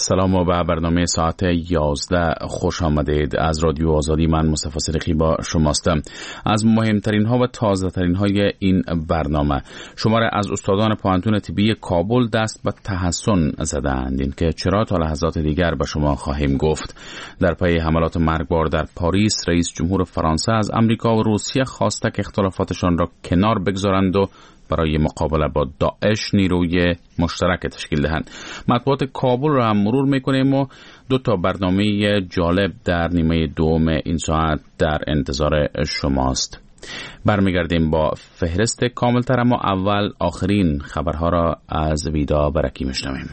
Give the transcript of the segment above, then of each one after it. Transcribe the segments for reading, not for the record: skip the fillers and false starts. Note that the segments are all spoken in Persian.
سلام و به برنامه ساعت 11 خوش آمدید. از رادیو آزادی من مصطفی صدیقی با شماستم. از مهمترین ها و تازه ترین های این برنامه: شماره از استادان پوهنتون طبی کابل دست به تحسن زدند، این که چرا تا لحظات دیگر به شما خواهیم گفت. در پی حملات مرگبار در پاریس، رئیس جمهور فرانسه از امریکا و روسیه خواسته که اختلافاتشان را کنار بگذارند و برای مقابله با داعش نیروی مشترک تشکیل دهند. مطبوعات کابل را هم مرور میکنیم و 2 برنامه جالب در نیمه دوم این ساعت در انتظار شماست. برمیگردیم با فهرست کاملتر، اما اول آخرین خبرها را از ویدا برکی میشنویم.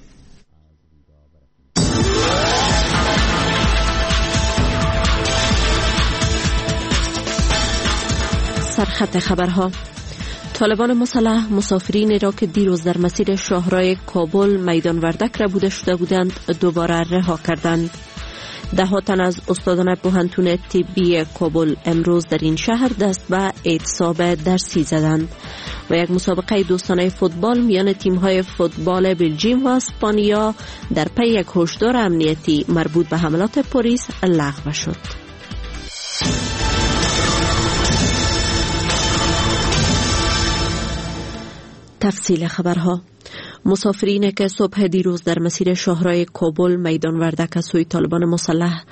سرخط خبرها: طالبان مسلح مسافرین را که دیروز در مسیر شاهراه کابل میدان وردک را بوده شده بودند دوباره رها کردند. 10 تن از استادان پوهنتون طبی کابل امروز در این شهر دست به اعتصاب درسی زدند و یک مسابقه دوستانه فوتبال میان تیم‌های فوتبال بلژیم و اسپانیا در پی یک هشدار امنیتی مربوط به حملات پاریس لغو شد. تفصیل خبرها: مسافرین که صبح دیروز در مسیر شاهراه کابل میدان وردک از سوی طالبان مسلح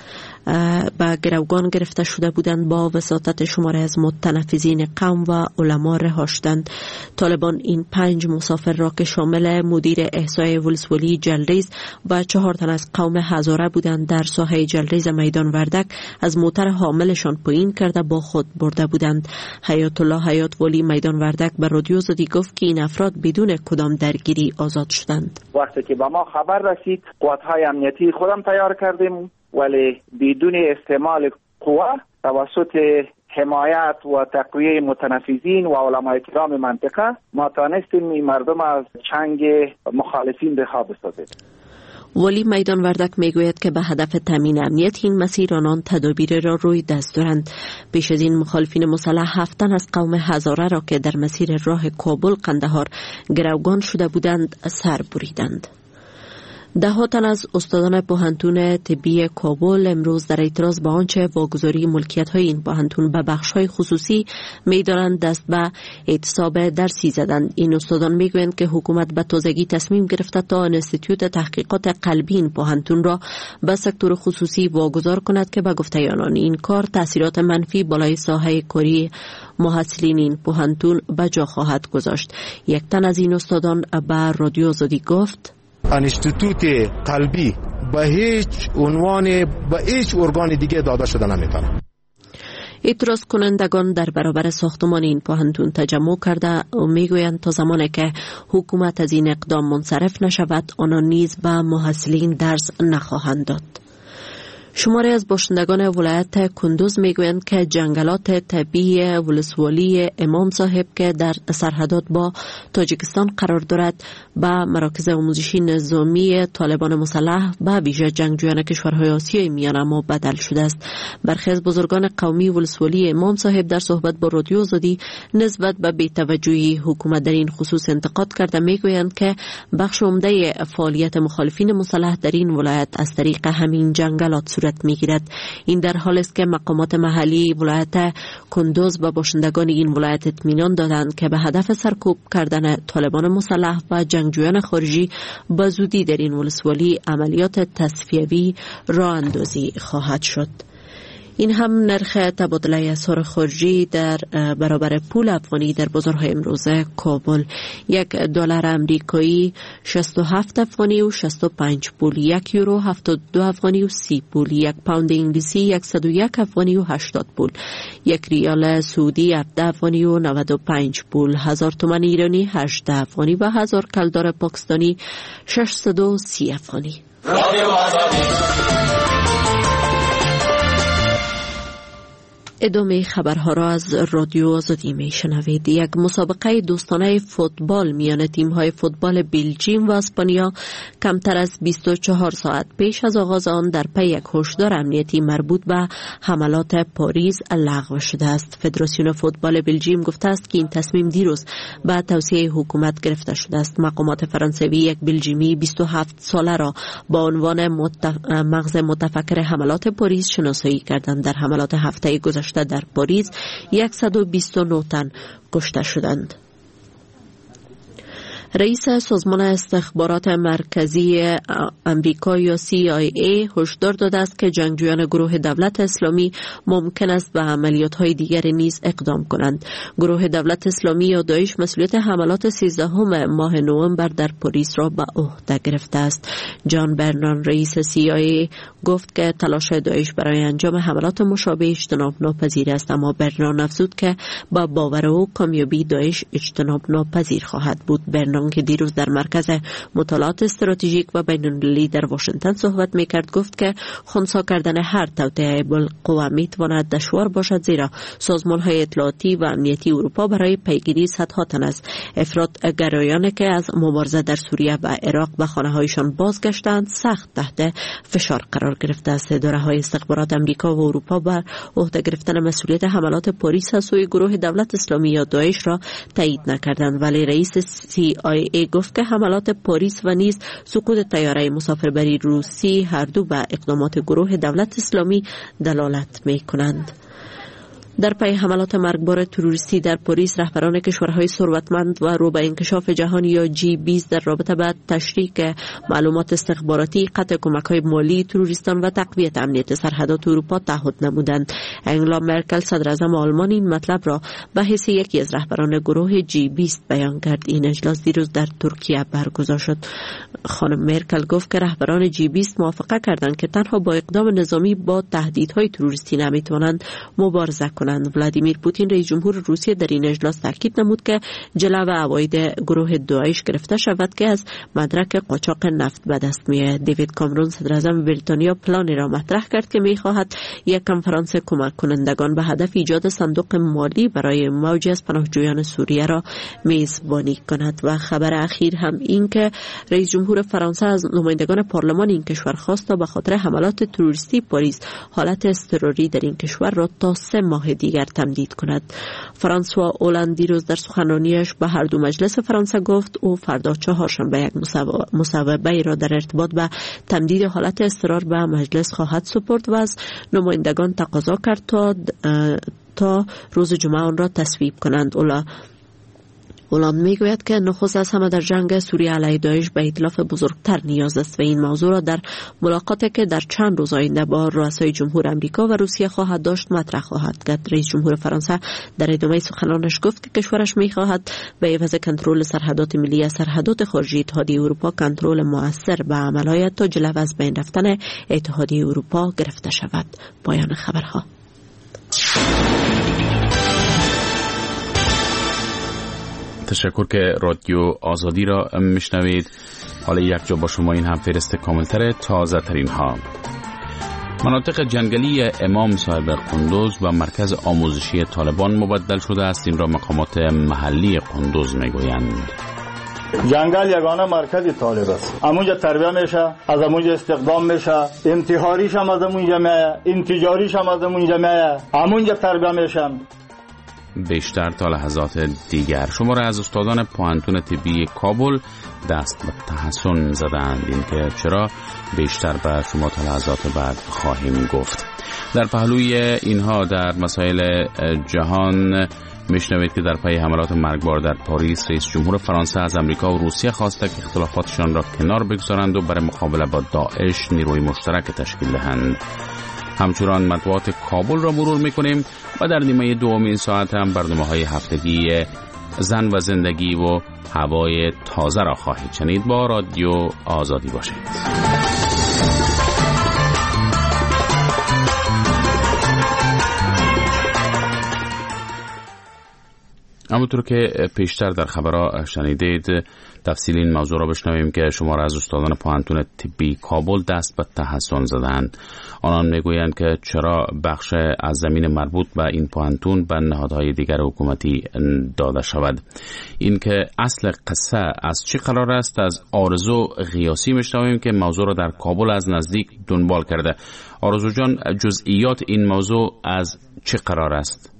به گروگان گرفته شده بودند با وساطت شماره از متنفذین قوم و علما رها شدند. طالبان این 5 مسافر را که شامل مدیر احصای ولسوالی جلریز و 4 تن از قوم هزاره بودند در ساحه جلریز میدان وردک از موتر حاملشان پایین کرده با خود برده بودند. حیات الله حیات ولی میدان وردک به رادیو آزادی گفت که این افراد بدون کدام درگیری آزاد شدند. وقتی که به ما خبر رسید قوت‌های امنیتی خودم تیار کردیم، ولی بدون استعمال قوه توسط حمایت و تقویه متنفذین و علمای کرام منطقه ما تانستیم این مردم از چنگ مخالفین رها بسازیم. ولی میدان وردک میگوید که به هدف تامین امنیت این مسیر آنان تدابیر را روی دست دارند. پیش از این مخالفین مسلح 7 تن از قوم هزاره را که در مسیر راه کابل قندهار گروگان شده بودند سر بریدند. 10 تن از استادان پوهنتون طبی کابل امروز در اعتراض به آنچه واگذاری ملکیت‌های این پوهنتون به بخش‌های خصوصی می‌دانند دست به اعتصاب درسی زدند. این استادان می‌گویند که حکومت به تازگی تصمیم گرفته تا انستیتوت تحقیقات قلبی این پوهنتون را به سکتور خصوصی واگذار کند که به گفته آنان این کار تاثیرات منفی بالای ساحه کاری محصلین این پوهنتون به جا خواهد گذاشت. یک تن از این استادان به رادیو آزادی گفت: انستیتوت قلبی به هیچ عنوان به هیچ ارگان دیگه داده شده نمیتونه. اعتراض کنندگان در برابر ساختمان این پوهنتون تجمع کرده و میگویند تا زمانی که حکومت از این اقدام منصرف نشود آنان نیز به محصلین درس نخواهند داد. شماری از باشندگان ولایت کندوز میگویند که جنگلات طبیعی ولسوالی امام صاحب که در سرحدات با تاجیکستان قرار دارد به مراکز آموزشی نظامی طالبان مسلح به ویژه جنگجویان کشورهای آسیای میانه بدل شده است. برخی از بزرگان قومی ولسوالی امام صاحب در صحبت با رادیو آزادی نسبت به بی‌توجهی حکومت در این خصوص انتقاد کرده میگویند که بخش عمده فعالیت مخالفین مسلح در این ولایت از طریق همین جنگلات صورت میگیرد. این در حالی است که مقامات محلی ولایت کندوز و باشندگان این ولایت اطمینان دادند که به هدف سرکوب کردن طالبان مسلح و جنگجویان خارجی به زودی در این ولسوالی عملیات تصفیوی راه اندازی خواهد شد. این هم نرخ تبادله اسعار خارجی در برابر پول افغانی در بازارهای امروز کابل: $1 امریکایی 67 افغانی و 65 پول، €1 72 افغانی و 30 پول، 1 پوند انگلیسی 101 افغانی و 80 پول، 1 ریال سعودی 17 افغانی و 95 پول، 1000 تومان ایرانی 18 افغانی و 1000 کلدار پاکستانی 630 افغانی. ادامه خبرها را از رادیو آزادی می شنوید. یک مسابقه دوستانه فوتبال میان تیم‌های فوتبال بلژیم و اسپانیا کمتر از 24 ساعت پیش از آغاز آن در پی یک هشدار امنیتی مربوط به حملات پاریس لغو شده است. فدراسیون فوتبال بلژیم گفته است که این تصمیم دیروز به توصیه حکومت گرفته شده است. مقامات فرانسوی یک بلژیمی 27 ساله را با عنوان مغز متفکر حملات پاریس شناسایی کردند. در حملات هفته گذشته در پاریس 129 تن کشته شدند. رئیس سازمان استخبارات مرکزی امریکا یا CIA هشدار داده است که جنگجویان گروه دولت اسلامی ممکن است به عملیات‌های دیگری نیز اقدام کنند. گروه دولت اسلامی یا داعش مسئولیت حملات 13 ماه نوامبر در پاریس را به عهده گرفته است. جان برنان رئیس CIA گفت که تلاش داعش برای انجام حملات مشابه اجتناب ناپذیر است، اما برنان افزود که با باور او کامیابی داعش اجتناب ناپذیر خواهد بود. برنان که دیروز در مرکز مطالعات استراتژیک و بین‌المللی در واشنگتن صحبت می‌کرد گفت که خنثی کردن هر توطئه بالقوه می‌تواند دشوار باشد، زیرا سازمان‌های اطلاعاتی و امنیتی اروپا برای پیگیری صدها تن از افراط‌گرایانی که از مبارزه در سوریه و عراق به خانه‌هایشان بازگشتند سخت تحت فشار قرار گرفته است. اداره‌های استخبارات امریکا و اروپا بر عهده گرفتن مسئولیت حملات پاریس از سوی گروه دولت اسلامی یا داعش را تایید نکردند، ولی رئیس CIA گفت که حملات پاریس و نیز سقوط طیاره مسافربری روسی هر دو به اقدامات گروه دولت اسلامی دلالت می‌کنند. در پی حملات مرگبار تروریستی در پاریس، رهبران کشورهای ثروتمند و رو به انکشاف جهان یا G20 در رابطه با تشریک معلومات استخباراتی، قطع کمک‌های مالی تروریستان و تقویت امنیت سرحدات اروپا تعهد نمودند. انگلا مرکل صدراعظم آلمان این مطلب را به حیث یکی از رهبران گروه G20 بیان کرد. این اجلاس دیروز در ترکیه برگزار شد. خانم مرکل گفت که رهبران G20 موافقه کردند که تنها با اقدام نظامی با تهدیدهای تروریستی نمی‌توانند مبارزه کنند. ولادیمیر پوتین رئیس جمهور روسیه در این اجلاس تاکید نمود که جلو عواید گروه داعش گرفته شود که از مدرک قاچاق نفت به دست می‌آید. دیوید کامرون صدراعظم بریتانیا پلانی را مطرح کرد که می‌خواهد یک کنفرانس کمک کنندگان به هدف ایجاد صندوق مالی برای موج از پناهجویان سوریه را میزبانی کند. و خبر اخیر هم این که رئیس جمهور فرانسه از نمایندگان پارلمان این کشور خواست تا به خاطر حملات تروریستی پاریس حالت اضطراری در این کشور را تا 3 ماه دیگر تمدید کند. فرانسوا اولاند دیروز در سخنرانیش به هر دو مجلس فرانسه گفت او فردا چهارشنبه یک مصوبه را در ارتباط به تمدید حالت اضطرار به مجلس خواهد سپرد و از نمایندگان تقاضا کرد تا روز جمعه آن را تصویب کنند. اولاند میگوید که نخست از همه در جنگ سوریه علیه داعش به ائتلاف بزرگتر نیاز است و این موضوع را در ملاقاتی که در چند روز آینده با رؤسای جمهور امریکا و روسیه خواهد داشت مطرح خواهد کرد. رئیس جمهور فرانسه در ادامه سخنانش گفت که کشورش میخواهد به عوض کنترل سرحدات ملی از سرحدات خارجی اتحادیه اروپا کنترل مؤثر به عمل آید تا جلو از بین رفتن اتحادیه اروپا گرفته شود. پایان خبرها. تشکر که رادیو آزادی را میشنوید. حالا یک جا با شما این هم فهرست کاملتر تازه ترین ها. مناطق جنگلی امام صاحب قندوز و مرکز آموزشی طالبان مبدل شده است. این را مقامات محلی قندوز میگویند. جنگل یگانه مرکز طالب است. امونجا تربیه میشه، از امونجا استخدام میشه، انتحاریش هم از امونجا میایه، انتجاریش هم از امونجا میایه، امونجا تربیه میشن. بیشتر تا لحظات دیگر شما را از استادان پوهنتون طبی کابل دست به تحسن زدند. این که چرا بیشتر به شما تا لحظات بعد خواهیم گفت. در پهلوی اینها در مسائل جهان میشنوید که در پی حملات مرگبار در پاریس رئیس جمهور فرانسه از امریکا و روسیه خواسته که اختلافاتشان را کنار بگذارند و برای مقابله با داعش نیروی مشترک تشکیل دهند. همچنان مطبوعات کابل را مرور میکنیم و در نیمه دوم این ساعت هم برنامه‌های هفتگی زن و زندگی و هوای تازه را خواهید شنید. با رادیو آزادی باشید. همونطور که پیشتر در خبرها شنیدید، تفصیل این موضوع را بشنویم که شمار از استادان پوهنتون طبی کابل دست به تحسن زدند. آنان میگویند که چرا بخش از زمین مربوط به این پوهنتون به نهادهای دیگر حکومتی داده شود. این که اصل قصه از چی قرار است، از آرزو غیاسی میشنویم که موضوع را در کابل از نزدیک دنبال کرده. آرزو جان، جزئیات این موضوع از چه قرار است؟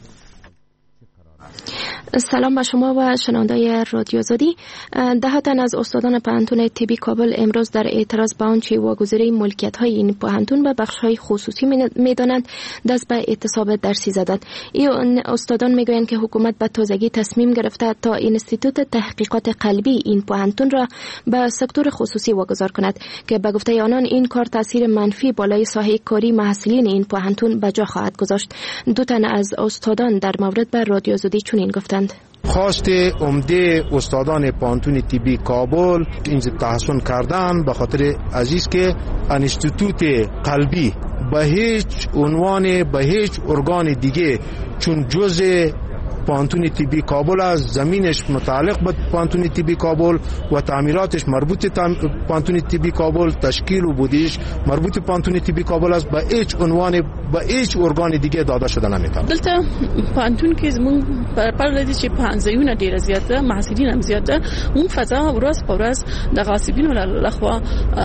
سلام به شما و شنوندگان رادیو آزادی. 10 تن از استادان پوهنتون طبی کابل امروز در اعتراض به آنچه واگذاری ملکیت‌های این پوهنتون به بخش‌های خصوصی می‌دانند دست به اعتصاب درسی زدند. این استادان میگویند که حکومت به تازگی تصمیم گرفته تا اینستیتوت تحقیقات قلبی این پوهنتون را به سکتور خصوصی واگذار کند که به گفته آنان این کار تاثیر منفی بالای ساحه کاری محصلین این پوهنتون به جا خواهد گذاشت. 2 تن از استادان در مورد به رادیو آزادی چنین گفتند: خواست عمده استادان پوهنتون طبی کابل اینجا تحسن کردن به خاطر عزیز که انستیتوت قلبی به هیچ عنوان به هیچ ارگان دیگه چون جزء پوهنتون طبی کابل از زمینش متعلق به پوهنتون طبی کابل و تعمیراتش مربوط پوهنتون طبی کابل، تشکیل و بودیش مربوط پوهنتون طبی کابل است، به هیچ عنوان به هیچ ارگان دیگه داده شده نمیتونه. دلته پوهنتون کې زمون پر لدی چې پانځایونه ډیر زیاته، محصلین هم زیاته، اون فضا ورځ په ورځ د غاصبینو لخوا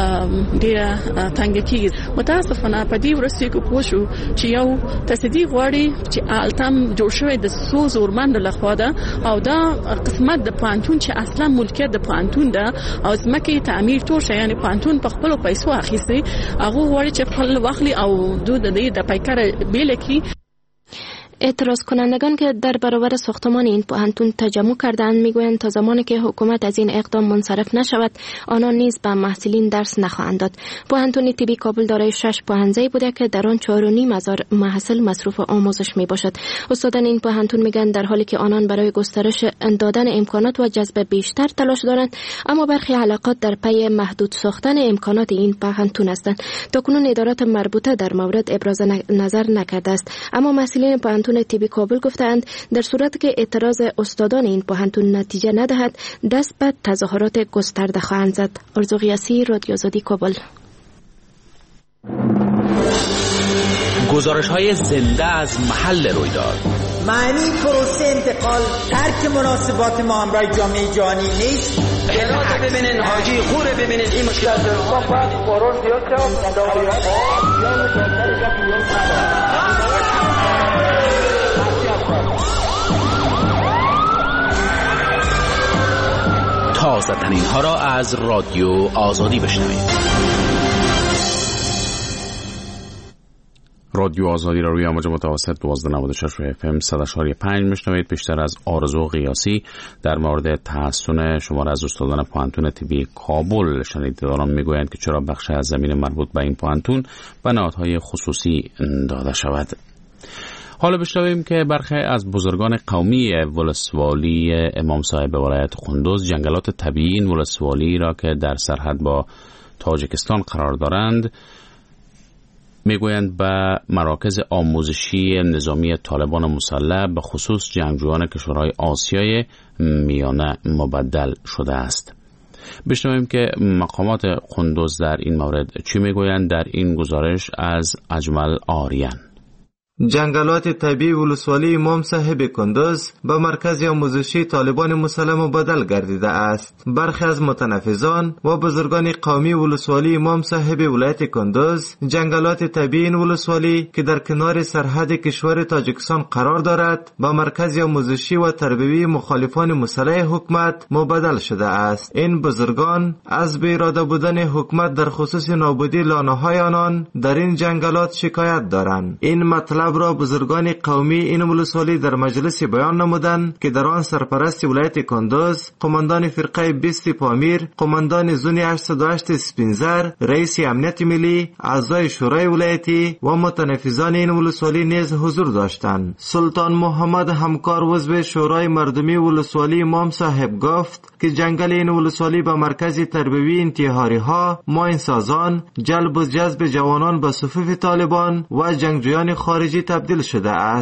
ډیر تنګ کیږي. متاسفانه په دې ورځ کې پوښو چې یو تصدیق غواړي چې التم جوړ شوی د سوز ورمند لخوا ده او دا قسمت د پوهنتون چې اصلا ملکیت د پوهنتون ده او ځمکه تعمیر ټول شي، یعنی پوهنتون په خپل پیسو اخیستي، هغه غواړي چې خپل واخلي او د پیکر بیلکی. اعتراض کنندگان که در برابر ساختمان این پوهنتون تجمع کردند میگویند تا زمانی که حکومت از این اقدام منصرف نشود آنان نیز به محصلین درس نخواهند داد. پوهنتون طبی کابل دارای 6 پوهنځای بوده که در آن 4.5 محصل مصروف آموزش می باشد. استادان این پوهنتون میگن در حالی که آنان برای گسترش دادن امکانات و جذب بیشتر تلاش دارند، اما برخی علاقات در پی محدود ساختن امکانات این پوهنتون هستند. تاکنون ادارات مربوطه در مورد ابراز نظر نکرده است، اما مسئولین پوهنتون طبی کابل گفتند در صورتی که اعتراض استادان این پوهنتون نتیجه ندهد دست به تظاهرات گسترده خواهند زد. آرزو غیاسی، رادیو آزادی کابل. گزارش‌های زنده از محل رویداد. معنی پروسه انتقال ترک مناسبات ما همراه جامعه جهانی نیست. اراده ببینین، حاجی خوره ببینین، این مشکل تازه ترین ها را از رادیو آزادی بشنوید. رادیو آزادی را روی امواج متوسط 1296 FM 100.5 میشنوید. بیشتر از آرزو غیاسی در مورد تحسن شمار از استادان پوهنتون طبی کابل شنیدید. آنان میگویند که چرا بخش از زمین مربوط به این پوهنتون به نهادهای خصوصی داده شود. حالا بشنویم که برخی از بزرگان قومی ولسوالی امام صاحب ولایت قندوز جنگلات طبیعی این ولسوالی را که در سرحد با تاجیکستان قرار دارند میگویند به مراکز آموزشی نظامی طالبان مسلح به خصوص جنگجویان کشورهای آسیای میانه مبدل شده است. بشنویم که مقامات قندوز در این مورد چی میگویند در این گزارش از اجمل آریان. جنگلات طبیعی ولسوالی امام صاحب کندوز به مرکز آموزشی طالبان مسلح مبدل گردیده است. برخی از متنفذان و بزرگان قومی ولسوالی امام صاحب ولایت کندوز جنگلات طبیعی این ولسوالی که در کنار سرحد کشور تاجیکستان قرار دارد به مرکز آموزشی و تربیوی مخالفان مسلح حکومت مبدل شده است. این بزرگان از بی اراده بودن حکومت در خصوص نابودی لانه‌های آنان در این جنگلات شکایت دارند. این مطلب را بزرگان قومی این ولسوالی در مجلس بیان نمودند که در آن سرپرست ولایت کندوز، قماندان فرقه 20 پامیر، قماندان زون 808 سپینزر، رئیس امنیت ملی، اعضای شورای ولایتی و متنفذان این ولسوالی نیز حضور داشتند. سلطان محمد همکار عضو شورای مردمی ولسوالی امام صاحب گفت که جنگل این ولسوالی به مرکز تربیوی انتحاری ها، ماینسازان، جلب و جذب جوانان به صفوف طالبان و جنگجویان خارجی تبدیل شده است.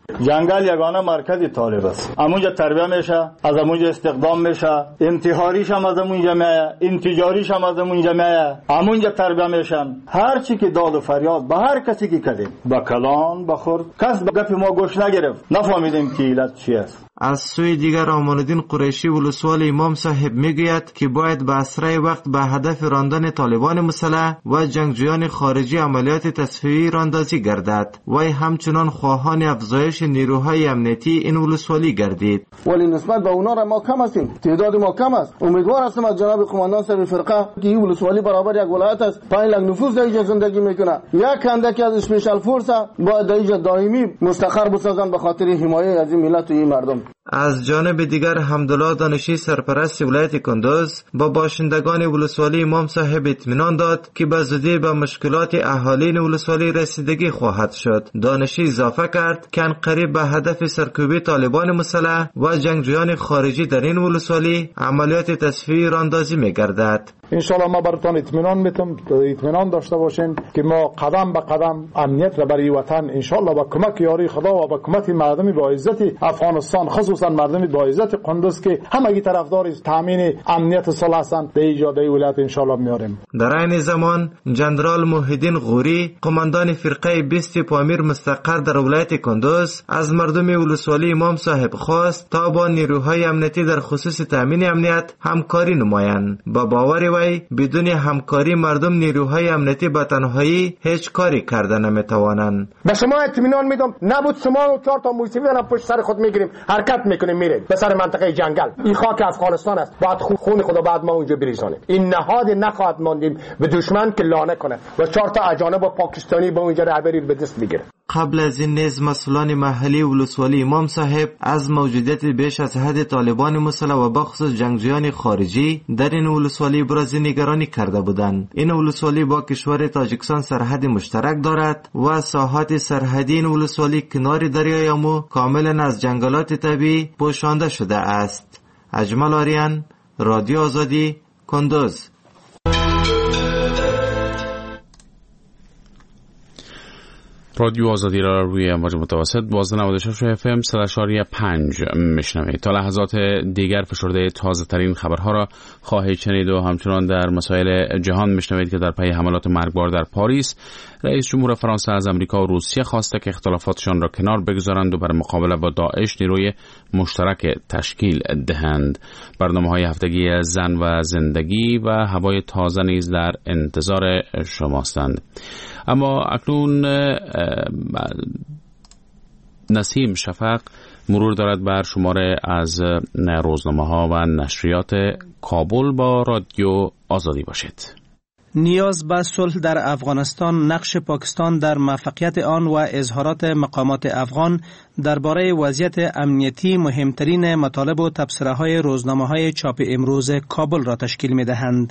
جنگل یگانه مرکز طالب است. امونجا تربیه میشه، از امونجا استخدام میشه، انتحاریش هم از امونجا میایه، انتجاریش هم از امونجا میایه، امونجا تربیه میشن. هر چی که داد و فریاد به هر کسی که کردیم با کلان بخورد، کس به گپ ما گوش نگرفت، نفهمیدیم که علت چی است. از سوی دیگر امان الدین قریشی ولسوالی امام صاحب میگوید که باید به اسرع وقت به هدف راندن طالبان مسلح و جنگجویان خارجی عملیات تصفیه‌ای راندازی گردد. وی همچنان خواهان افزایش نیروهای امنیتی این ولسوالی گردید. ولی نسبت به اونا را ما کم هستیم، تعداد ما کم است. امیدوار هستم از جناب قماندان صاحب فرقه که این ولسوالی برابر یک ولایت است، 5 لک نفوس در اینجا زندگی میکنه، یک اندکی از اسپیشال فورس با در اینجا دائمی مستقر بسازن به خاطر حمایت از این ملت و این مردم. از جانب دیگر حمدالله دانشی سرپرست ولایت کندوز با باشندگان ولسوالی امام صاحب اطمینان داد که به زودی به مشکلات اهالین ولسوالی رسیدگی خواهد شد. دانشی اضافه کرد که عنقریب به هدف سرکوبی طالبان مسلح و جنگجویان خارجی در این ولسوالی عملیات تصفیه‌ای راندازی می‌گردد. انشالله ما براتون اطمینان داشته باشین که ما قدم به قدم امنیت را برای وطن انشالله با کمک یاری خدا و با کمک مردم با عزت افغانستان، خصوصا مردم با عزت قندوز که همگی طرفدار تامین امنیت صلح هستند، در ایجاد ولایت انشالله میاریم. در این زمان جنرال موحدین غوری قماندان فرقه 20 پامیر مستقر در ولایت کندوز از مردم ولسوالی امام صاحب خواست تا با نیروهای امنیتی در خصوص تامین امنیت همکاری نمایند. با باور وی بدون همکاری مردم نیروهای امنیتی به تنهایی هیچ کاری کرده نمیتوانند. به شما اطمینان میدم نبود شما 4 تا موسیقی را پشت سر خود میگیریم حرکت میکنیم میریم به سر منطقه جنگل. این خاک افغانستان است، باید خون خدا بعد ما اونجا بریزانیم. این نهاد نخواهد ماندیم به دشمن که لانه کنه و 4 تا اجانب و پاکستانی به اونجا رهبری به دست بگیره. قبل از این نیز مسئولان محلی ولسوالی امام صاحب از موجودیت بیش از حد طالبان مسلح و بخصوص جنگجویان خارجی در این ولسوالی ابراز نگرانی کرده بودند. این ولسوالی با کشور تاجیکستان سرحد مشترک دارد و ساحات سرحدی این ولسوالی کنار دریای امو کاملا از جنگلات طبیعی پوشانده شده است. اجمل آریان، رادیو آزادی، کندوز. رادیو آزادی را روی امواج متوسط 1296 اف ام 100.5 میشنوید. تا لحظات دیگر فشرده تازه ترین خبرها را خواهید شنید و همچنان در مسائل جهان میشنوید که در پی حملات مرگبار در پاریس رئیس جمهور فرانسه از امریکا و روسیه خواسته که اختلافاتشان را کنار بگذارند و بر مقابله با داعش نیروی مشترک تشکیل دهند. برنامه‌های هفتگی زن و زندگی و هوای تازه نیز در انتظار شماستند. اما اکنون نسیم شفق مرور دارد بر شماره از روزنامه‌ها و نشریات کابل. با رادیو آزادی باشید. نیاز به صلح در افغانستان، نقش پاکستان در موفقیت آن و اظهارات مقامات افغان درباره وضعیت امنیتی مهمترین مطالب و تبصره‌های روزنامه‌های چاپ امروز کابل را تشکیل می‌دهند.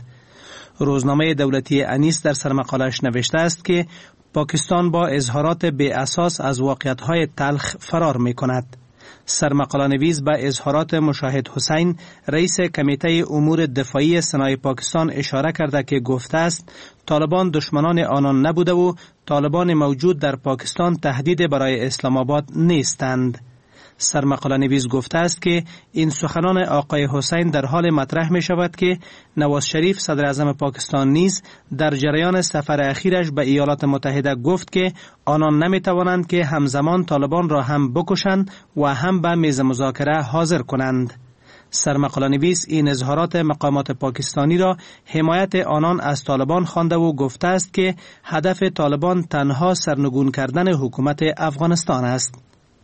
روزنامه دولتی انیس در سرمقاله‌اش نوشته است که پاکستان با اظهارات بی اساس از واقعیت‌های تلخ فرار می‌کند. سرمقاله نویس به اظهارات مشاهد حسین رئیس کمیته امور دفاعی سنای پاکستان اشاره کرده که گفته است طالبان دشمنان آنان نبوده و طالبان موجود در پاکستان تهدید برای اسلام آباد نیستند. سرمقاله نویس گفته است که این سخنان آقای حسین در حال مطرح می شود که نواز شریف صدر اعظم پاکستان نیز در جریان سفر اخیرش به ایالات متحده گفت که آنان نمی توانند که همزمان طالبان را هم بکشند و هم به میز مذاکره حاضر کنند. سرمقاله نویس این اظهارات مقامات پاکستانی را حمایت آنان از طالبان خوانده و گفته است که هدف طالبان تنها سرنگون کردن حکومت افغانستان است.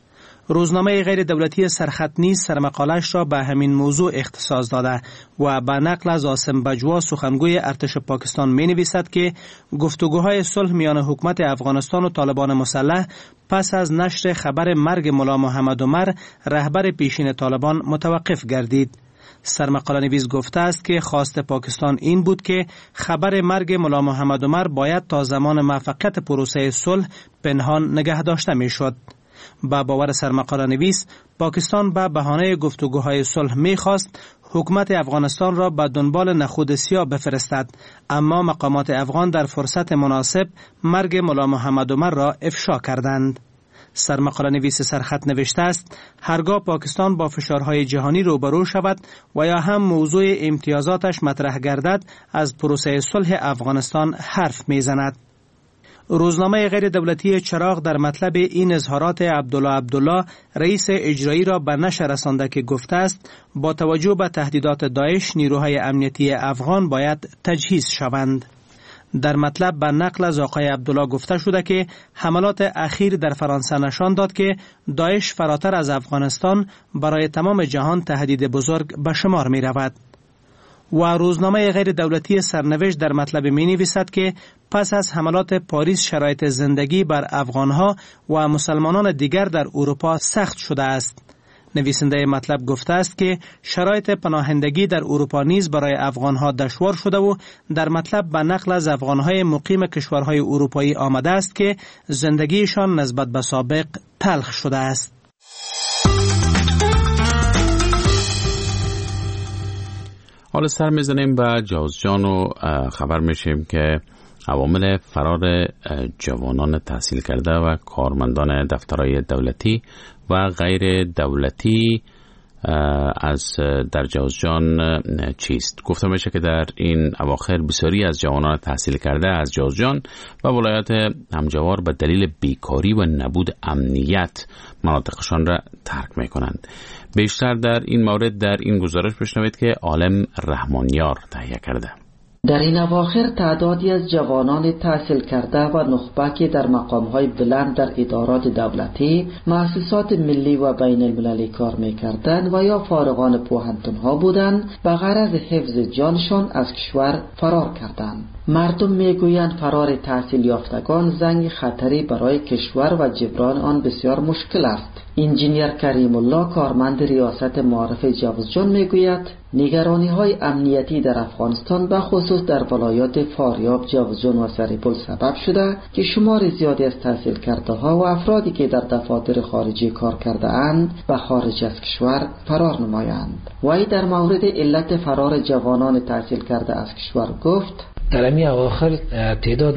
روزنامه غیر دولتی سرخط نیز سرمقاله‌اش را به همین موضوع اختصاص داده و به نقل از عاصم بجوا سخنگوی ارتش پاکستان می نویسد که گفتگوهای صلح میان حکومت افغانستان و طالبان مسلح پس از نشر خبر مرگ ملا محمد عمر رهبر پیشین طالبان متوقف گردید. سرمقاله نویس گفته است که خواست پاکستان این بود که خبر مرگ ملا محمد عمر باید تا زمان موفقیت پروسه صلح پنهان نگه داشته می شد. با باور سرمقاله نویس پاکستان به بهانه گفتگوهای صلح می‌خواست حکومت افغانستان را به دنبال نخود سیاه بفرستد، اما مقامات افغان در فرصت مناسب مرگ ملا محمد عمر را افشا کردند. سرمقاله نویس سرخط نوشته است هرگاه پاکستان با فشارهای جهانی روبرو شود و یا هم موضوع امتیازاتش مطرح گردد از پروسه صلح افغانستان حرف میزند. روزنامه غیر دولتی چراغ در مطلب این اظهارات عبدالله رئیس اجرایی را به نشر رسانده که گفته است با توجه به تهدیدات داعش نیروهای امنیتی افغان باید تجهیز شوند. در مطلب به نقل از آقای عبدالله گفته شده که حملات اخیر در فرانسه نشان داد که داعش فراتر از افغانستان برای تمام جهان تهدید بزرگ به شمار می رود. و روزنامه غیر دولتی سرنوشت در مطلب می نویسد که پس از حملات پاریس شرایط زندگی بر افغانها و مسلمانان دیگر در اروپا سخت شده است. نویسنده مطلب گفته است که شرایط پناهندگی در اروپا نیز برای افغانها دشوار شده و در مطلب به نقل از افغانهای مقیم کشورهای اروپایی آمده است که زندگیشان نسبت به سابق تلخ شده است. حالا سر میزنیم به جوزجان و خبر میشیم که عوامل فرار جوانان تحصیل کرده و کارمندان دفترهای دولتی و غیر دولتی از در جوزجان چیست؟ گفته میشه که در این اواخر بسیاری از جوانان تحصیل کرده از جوزجان و ولایات همجوار به دلیل بیکاری و نبود امنیت مناطقشان را ترک میکنند. بیشتر در این مورد در این گزارش بشنوید که عالم رحمانیار تهیه کرده. در این اواخر تعدادی از جوانان تحصیل کرده و نخبه که در مقام‌های بلند در ادارات دولتی، مؤسسات ملی و بین المللی کار می‌کردند و یا فارغان پوهنتون‌ها بودند به غرض حفظ جانشان از کشور فرار کردند. مردم میگویند فرار تحصیل یافتگان زنگ خطری برای کشور و جبران آن بسیار مشکل است. انجینیر کریم الله کارمند ریاست معارف جوزجان میگوید نگرانی‌های امنیتی در افغانستان به خصوص در ولایات فاریاب، جوزجان و سریپل سبب شده که شمار زیادی از تحصیل کرده ها و افرادی که در دفاتر خارجی کار کرده اند به خارج از کشور فرار نمایند. وی در مورد علت فرار جوانان تحصیل کرده از کشور گفت: در امی اواخر تعداد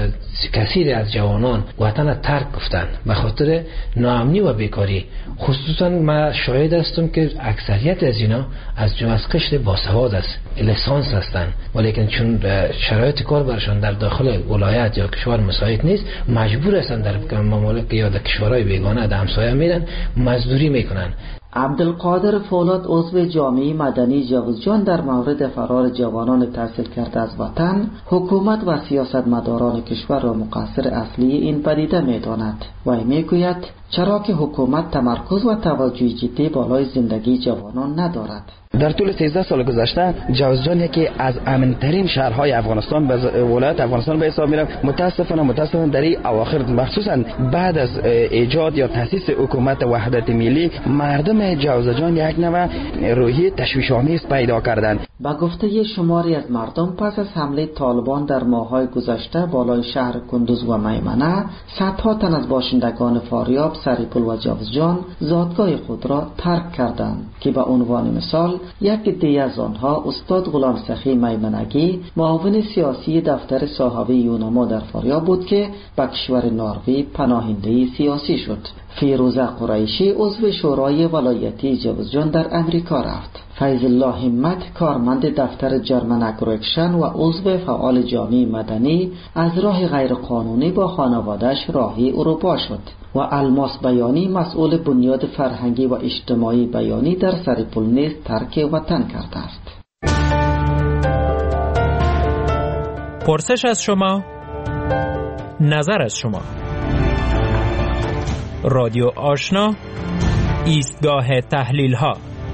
کثیری از جوانان وطن ترک گفتند به خاطر ناامنی و بیکاری. خصوصا ما شاهد هستم که اکثریت از اینا از قشر باسواد است، لیسانس هستند، ولیکن چون شرایط کار برشان در داخل ولایت یا کشور مساعد نیست، مجبور هستند در ممالک یا در کشورهای بیگانه در همسایه میرن مزدوری میکنن. عبدالقادر فولاد عضو جامعه مدنی جوزجان در مورد فرار جوانان تحصیل کرده از وطن حکومت و سیاستمداران کشور را مقصر اصلی این پدیده می‌داند و میگوید چرا که حکومت تمرکز و توجه جدی بالای زندگی جوانان ندارد. در طول 13 سال گذشته جوزجان یکی از امن‌ترین شهرهای افغانستان به ولایت افغانستان به حساب می‌رفت. متاسفانه در این اواخر مخصوصا بعد از ایجاد یا تأسیس حکومت وحدت ملی مردم جوزجان یک نوع روحیه تشویش‌آمیز پیدا کردند. با گفته شماری از مردم پس از حمله طالبان در ماه‌های گذشته بالای شهر کندوز و میمنه صدها تن از باشندگان فاریاب، سریپل و جوزجان زادگاه خود را ترک کردند که به عنوان مثال یک عده از آنها استاد غلام سخی میمنگی معاون سیاسی دفتر صاحب یونما در فاریاب بود که به کشور نروژ پناهنده سیاسی شد. فیروزه قریشی عضو شورای ولایتی جوزجان در امریکا رفت. فیض الله همت کارمند دفتر جرمن اگروکشن و عضو فعال جامعه مدنی از راه غیرقانونی با خانواده‌اش راهی اروپا شد و الماس بیانی مسئول بنیاد فرهنگی و اجتماعی بیانی در سریپل نیز ترک وطن کرده است. پرسش از شما، نظر از شما. رادیو آشنا، ایستگاه تحلیل ها.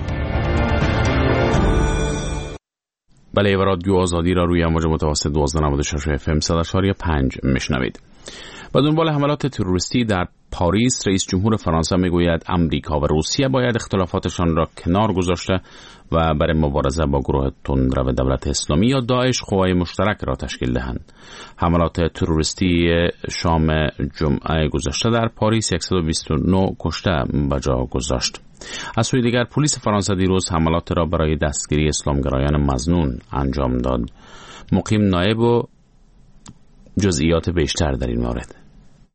بله، و رادیو آزادی را روی امواج متوسط 1296 FM 100.5 میشنوید. با دنبال حملات تروریستی در پاریس، رئیس جمهور فرانسه میگوید امریکا و روسیه باید اختلافاتشان را کنار گذاشته و برای مبارزه با گروه تندرو دولت اسلامی یا داعش قوای مشترک را تشکیل دهند. حملات تروریستی شام جمعه گذشته در پاریس 129 کشته به جا گذاشت. از سوی دیگر پلیس فرانسه دیروز حملات را برای دستگیری اسلامگرایان مظنون انجام داد. مقیم نایب و جزئیات بیشتر در این مورد.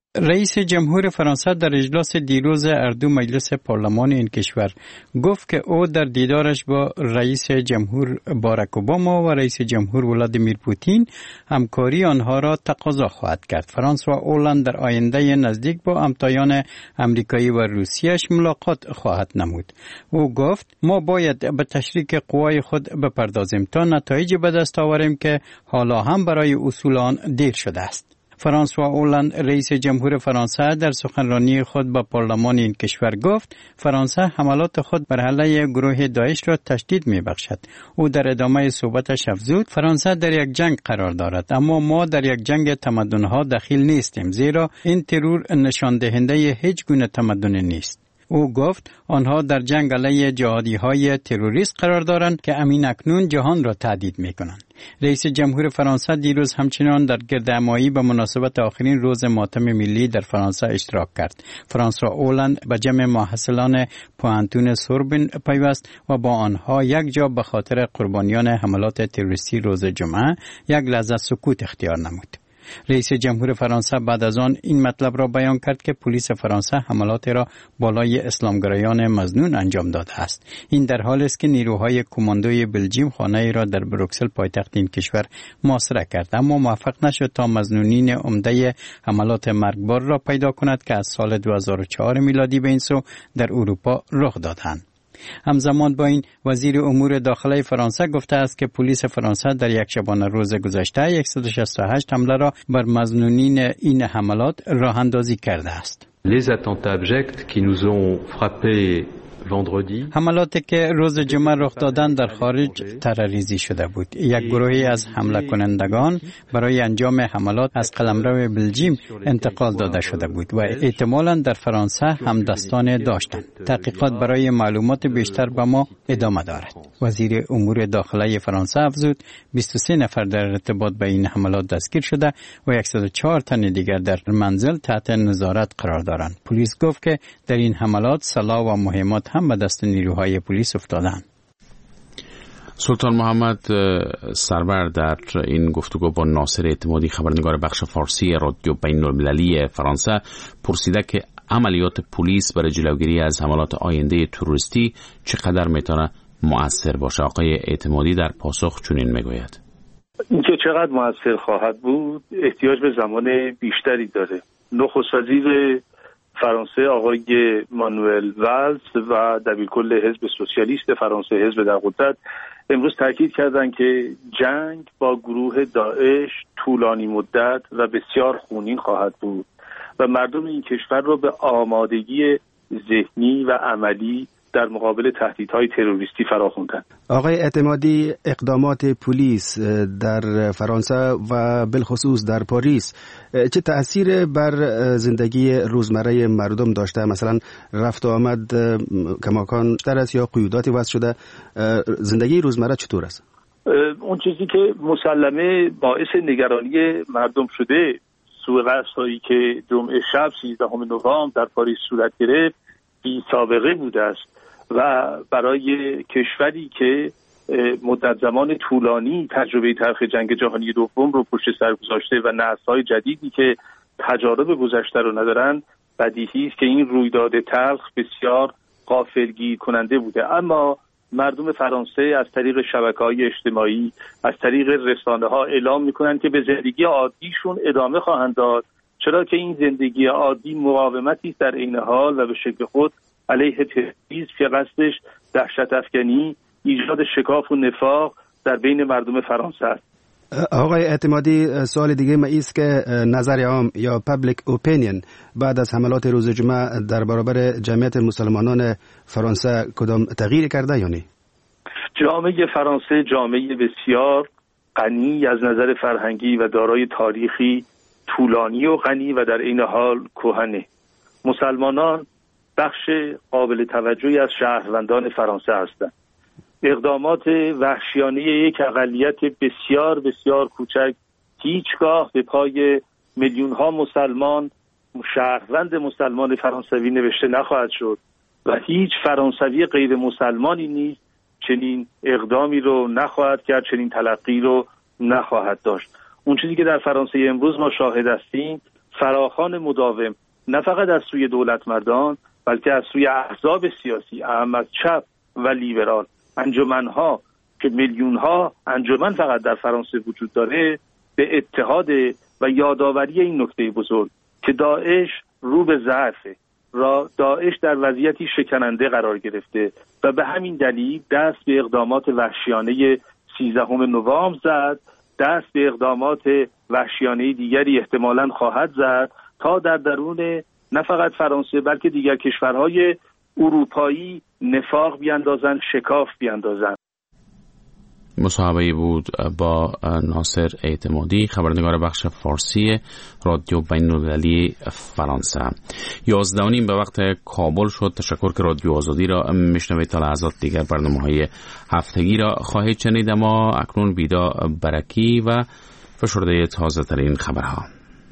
رئیس جمهور فرانسه در اجلاس دیروز اردو مجلس پارلمان این کشور گفت که او در دیدارش با رئیس جمهور باراک اوباما و رئیس جمهور ولادیمیر پوتین همکاری آنها را تقاضا خواهد کرد. فرانسوا اولند در آینده نزدیک با همتایان امریکایی و روسیه‌اش ملاقات خواهد نمود. او گفت ما باید به تشریک قوای خود بپردازیم تا نتایجی به دست آوریم که حالا هم برای اصول آن دیر شده است. فرانسوا اولند رئیس جمهور فرانسه در سخنرانی خود با پارلمان این کشور گفت فرانسه حملات خود بر علیه گروه داعش را تشدید می‌بخشد. او در ادامه صحبتش افزود فرانسه در یک جنگ قرار دارد اما ما در یک جنگ تمدن‌ها دخیل نیستیم زیرا این ترور نشان دهنده هیچ گونه تمدن نیست. او گفت آنها در جنگ علیه جهادی‌های تروریست قرار دارند که امین اکنون جهان را تهدید می‌کنند. رئیس جمهور فرانسه دیروز همچنان در گردهمایی به مناسبت آخرین روز ماتم ملی در فرانسه اشتراک کرد. فرانسوا اولند به جمع محصلان پوهنتون سوربن پیوست و با آنها یک جا به خاطر قربانیان حملات تروریستی روز جمعه یک لحظه سکوت اختیار نمود. رئیس جمهور فرانسه بعد از آن این مطلب را بیان کرد که پلیس فرانسه حملات را بالای اسلامگرایان مظنون انجام داده است. این در حالی است که نیروهای کماندوی بلژیم خانه را در بروکسل پایتخت این کشور محاصره کرد اما موفق نشد تا مظنونین عمده حملات مرگبار را پیدا کند که از سال 2004 میلادی به این سو در اروپا رخ دادند. همزمان با این وزیر امور داخلی فرانسه گفته است که پلیس فرانسه در یک شبانه روز گذشته 168 حمله را بر مظنونین این حملات راه اندازی کرده است. Les attentats abjects qui nous ont frappés حملاتی که روز جمعه رخ دادند در خارج تروریستی شده بود. یک گروهی از حمله کنندگان برای انجام حملات از قلمرو بلژیم انتقال داده شده بود و احتمالاً در فرانسه هم دستان داشتند. تحقیقات برای معلومات بیشتر به ما ادامه دارد. وزیر امور داخلی فرانسه افزود 23 نفر در ارتباط با این حملات دستگیر شده و 104 تن دیگر در منزل تحت نظارت قرار دارند. پلیس گفت که در این حملات سلاح و مهمات هم به دست نیروهای پلیس افتادند. سلطان محمد سرور در این گفتگو با ناصر اعتمادی خبرنگار بخش فارسی رادیو بین‌المللی فرانسه پرسیده که عملیات پلیس برای جلوگیری از حملات آینده تروریستی چقدر میتونه مؤثر باشه. آقای اعتمادی در پاسخ چنین میگوید: اینکه چقدر مؤثر خواهد بود احتیاج به زمان بیشتری داره. نخست وزیر فرانسه آقای مانوئل والز و دبیرکل حزب سوسیالیست فرانسه، حزب در قدرت، امروز تاکید کردند که جنگ با گروه داعش طولانی مدت و بسیار خونین خواهد بود و مردم این کشور را به آمادگی ذهنی و عملی در مقابل تهدیدهای تروریستی فراخواندند. آقای اعتمادی، اقدامات پلیس در فرانسه و بالخصوص در پاریس چه تأثیر بر زندگی روزمره مردم داشته؟ مثلا رفت و آمد کماکان بیشتر است یا قیوداتی وضع شده؟ زندگی روزمره چطور است؟ اون چیزی که مسلمه باعث نگرانی مردم شده، سوء قصدهایی که جمعه شب 13 نوامبر در پاریس صورت گرفت بی سابقه بوده است و برای کشوری که مدت زمان طولانی تجربه تلخ جنگ جهانی دوم رو پشت سر گذاشته و نسل‌های جدیدی که تجارب گذشته رو ندارن، بدیهی است که این رویداد تلخ بسیار غافلگیر کننده بوده. اما مردم فرانسه از طریق شبکه‌های اجتماعی، از طریق رسانه‌ها اعلام می‌کنند که به زندگی عادیشون ادامه خواهند داد، چرا که این زندگی عادی مقاومتی در عین حال و به شکل خود علیه تروریسم که قصدش دهشت افکنی، ایجاد شکاف و نفاق در بین مردم فرانسه است. آقای اعتمادی، سوال دیگه ما است که نظر عام یا پابلیک اوپینین بعد از حملات روز جمعه در برابر جمعیت مسلمانان فرانسه کدام تغییر کرده یا نه؟ جامعه فرانسه جامعه بسیار غنی از نظر فرهنگی و دارای تاریخی طولانی و غنی و در این حال کهنه. مسلمانان بخش قابل توجهی از شهروندان فرانسه هستند. اقدامات وحشیانه یک اقلیت بسیار بسیار کوچک هیچگاه به پای میلیون ها مسلمان، شهروند مسلمان فرانسوی نوشته نخواهد شد و هیچ فرانسوی غیر مسلمانی نیز چنین اقدامی رو نخواهد کرد، چنین تلقی رو نخواهد داشت. اون چیزی که در فرانسه امروز ما شاهد هستیم فراخوان مداوم نه فقط از سوی دولت مردان بلکه از سوی احزاب سیاسی، اهم از چپ و لیبرال، انجمنها که میلیونها انجمن فقط در فرانسه وجود داره، به اتحاد و یادآوری این نکته بزرگ که داعش رو به ضعفه، داعش در وضعیتی شکننده قرار گرفته و به همین دلیل دست به اقدامات وحشیانه 13 نوامبر زد، دست به اقدامات وحشیانه دیگری احتمالاً خواهد زد تا در درون نه فقط فرانسه بلکه دیگر کشورهای اروپایی نفاق بیاندازن، شکاف بیاندازن. مصاحبه بود با ناصر اعتمادی، خبرنگار بخش فارسی رادیو بین‌المللی فرانسه. 11:30 به وقت کابل شد. تشکر که رادیو آزادی را میشنوید. تا لحظات دیگر برنامه‌های هفتگی را خواهید شنید. اما اکنون بیدا برکی و فشرده تازه ترین خبرها.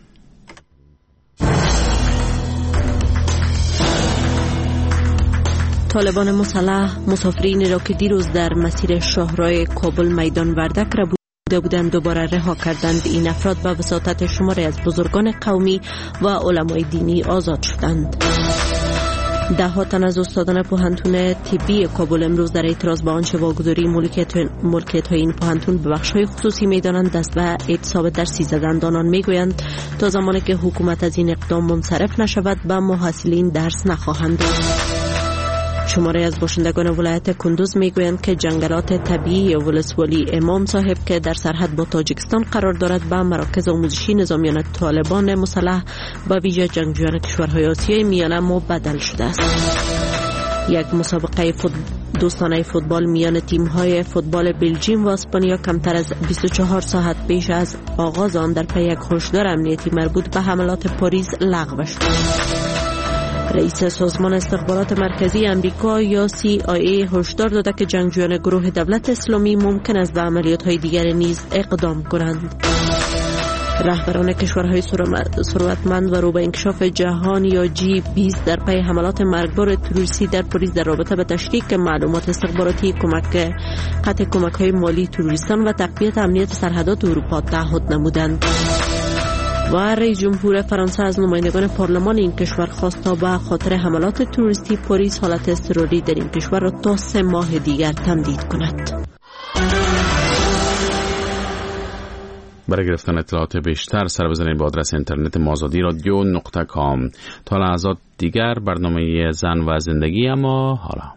طالبان مسلح مسافرین را که دیروز در مسیر شاهراه کابل میدان وردک را بودند دوباره رها کردند. این افراد به وساطت شماری از بزرگان قومی و علمای دینی آزاد شدند. ده ها تن از استادان پوهنتون طبی کابل امروز در اعتراض به آنچه واگذاری ملکیت های این پوهنتون به بخش های خصوصی میدانند دست به اعتصاب درسی زدند. آنان میگویند تا زمانی که حکومت از این اقدام منصرف نشود به محصلین درس نخواهند داد. شماره از باشندگان ولایت کندوز میگویند که جنگلات طبیعی ولسوالی امام صاحب که در سرحد با تاجیکستان قرار دارد به مراکز آموزشی نظامیان طالبان مسلح با ویژه جنگجویان کشورهای آسیای میانه مبدل شده است. یک مسابقه دوستانه فوتبال میان تیم‌های فوتبال بلژیم و اسپانیا کمتر از 24 ساعت پیش از آغاز آن در پی یک هشدار امنیتی مربوط به حملات پاریس لغو شد. رئیس سازمان استخبارات مرکزی امریکا یا CIA هشدار داده که جنگجویان گروه دولت اسلامی ممکن است به عملیات‌های دیگر نیز اقدام کنند. رهبران کشورهای ثروتمند و رو به انکشاف جهان یا G20 در پی حملات مرگبار تروریستی در پاریس در رابطه به تشکیک معلومات استخباراتی، قطع کمک‌های مالی تروریستان و تقویت امنیت سرحدات اروپا تعهد نمودند. و رئیس جمهور فرانسه از نمایندگان پارلمان این کشور خواست تا به خاطر حملات تروریستی پاریس حالت اضطراری در این کشور را تا 3 ماه دیگر تمدید کند. برای گرفتن اطلاعات بیشتر سر بزنید به آدرس اینترنت mazadi.radio.com. تا لحظات دیگر برنامه زن و زندگی. اما حالا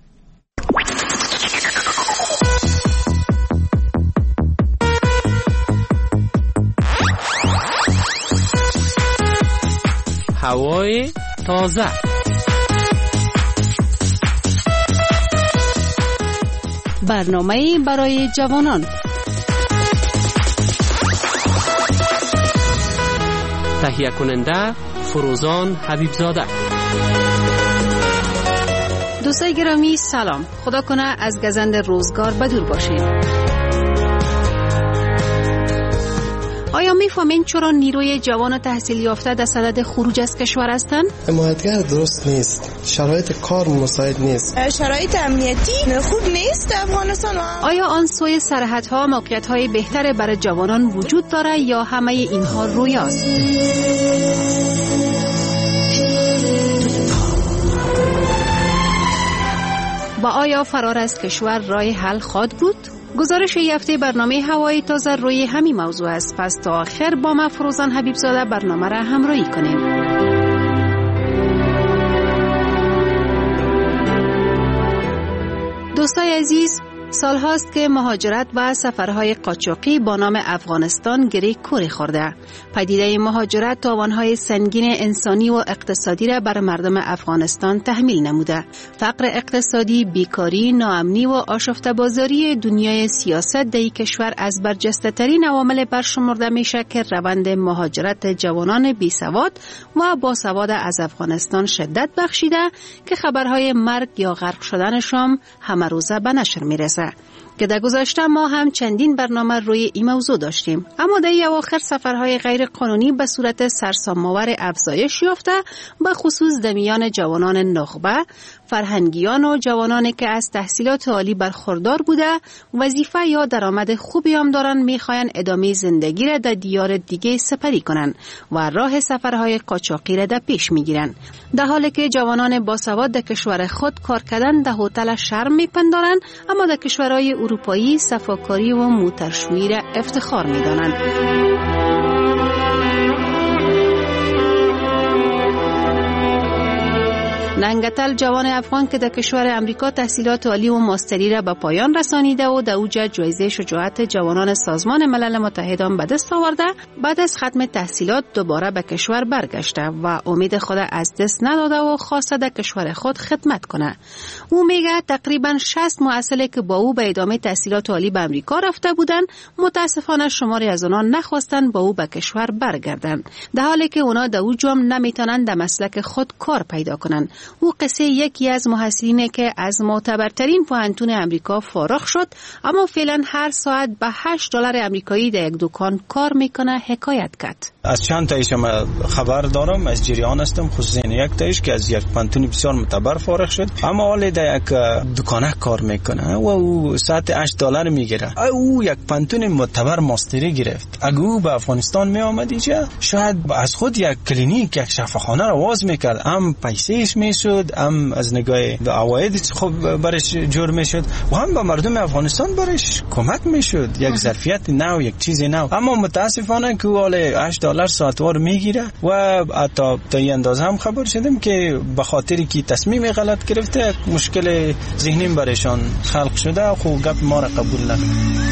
هوای تازه. برنامه برای جوانان. تهیه کننده فروزان حبیبزاده. دوستای گرامی سلام. خدا کنه از گزند روزگار بدور باشید. آیا میفهمین چرا نیروی جوان تحصیل یافته در صدد خروج از کشور هستند؟ حمایتگر درست نیست. شرایط کار مساعد نیست. شرایط امنیتی خوب نیست افغانستان. آیا آن سوی سرحدها موقعیت‌های بهتر برای جوانان وجود دارد یا همه اینها رویاست؟ و آیا فرار از کشور راه حل خواهد بود؟ گزارش یافته برنامه هوای تازه روی همین موضوع است. پس تا آخر با ما فروزان حبیبزاده برنامه را همراهی کنیم. دوستای عزیز، سال هاست که مهاجرت و سفرهای قاچاقی با نام افغانستان گره کوری خورده. پدیده مهاجرت تاوانهای سنگین انسانی و اقتصادی را بر مردم افغانستان تحمیل نموده. فقر اقتصادی، بیکاری، ناامنی و آشفته بازاری دنیای سیاست در این کشور از برجسته ترین عوامل برشمرده میشه که روند مهاجرت جوانان بی سواد و با سواد از افغانستان شدت بخشیده که خبرهای مرگ یا غرق شدنشان همه روزه به نشر میرسه. که در گذشته ما هم چندین برنامه روی این موضوع داشتیم، اما در اواخر سفرهای غیر قانونی به صورت سرسام‌آور افزایش یافته، به خصوص در میان جوانان نخبه، فرهنگیان و جوانانی که از تحصیلات عالی برخوردار بوده، وظیفه یا درآمد خوبی هم دارن، میخواین ادامه زندگی را در دیار دیگه سپری کنن و راه سفرهای قاچاقی را در پیش میگیرن، در حالی که جوانان باسواد در کشور خود کار کردن در هتل شرم میپندارن، اما در کشورهای اروپایی صفاکاری و موترشویی را افتخار میدانند. ننگتل جوان افغان که در کشور امریکا تحصیلات عالی و ماستری را به پایان رسانیده و در اوج جایزه شجاعت جوانان سازمان ملل متحد به دست آورده، بعد از ختم تحصیلات دوباره به کشور برگشته و امید خود از دست نداده و خواسته در کشور خود خدمت کنه. او میگه تقریبا 60 مؤثله که با او به ادامه تحصیلات عالی به امریکا رفته بودن، متاسفانه شماری از آنها نخواستن با او به کشور برگردن، در حالی که اونا در اوج هم نمیتونن در مسلک خود کار پیدا کنن. او قصه یکی از محصلینه که از معتبرترین پوهنتون امریکا فارغ شد، اما فعلا هر ساعت به $8 امریکایی در یک دکان کار میکنه حکایت کرد. از چند تایش خبر دارم، از جریان هستم، خصوصا یک تایش که از یک پوهنتون بسیار معتبر فارغ شد، اما حالا در یک دکانه کار میکنه و او ساعت $8 میگیره. او یک پوهنتون معتبر ماستری گرفت. اگه او به افغانستان می آمد اینجا، شاید از خود یک کلینیک، یک شفاخانه را باز میکرد، هم پیسهش میشد، هم از نگاه عواید خوب برش جور میشد و هم به مردم افغانستان برش کمک میشد، یک ظرفیت نو، یک چیز نو. اما متاسفانه که حالا $8 ساعتوار میگیره و حتی تا این اندازه هم خبر شدم که به خاطری که تصمیم غلط گرفته مشکل ذهنی برایشان خلق شده، خب گپ ما را قبول نکنه.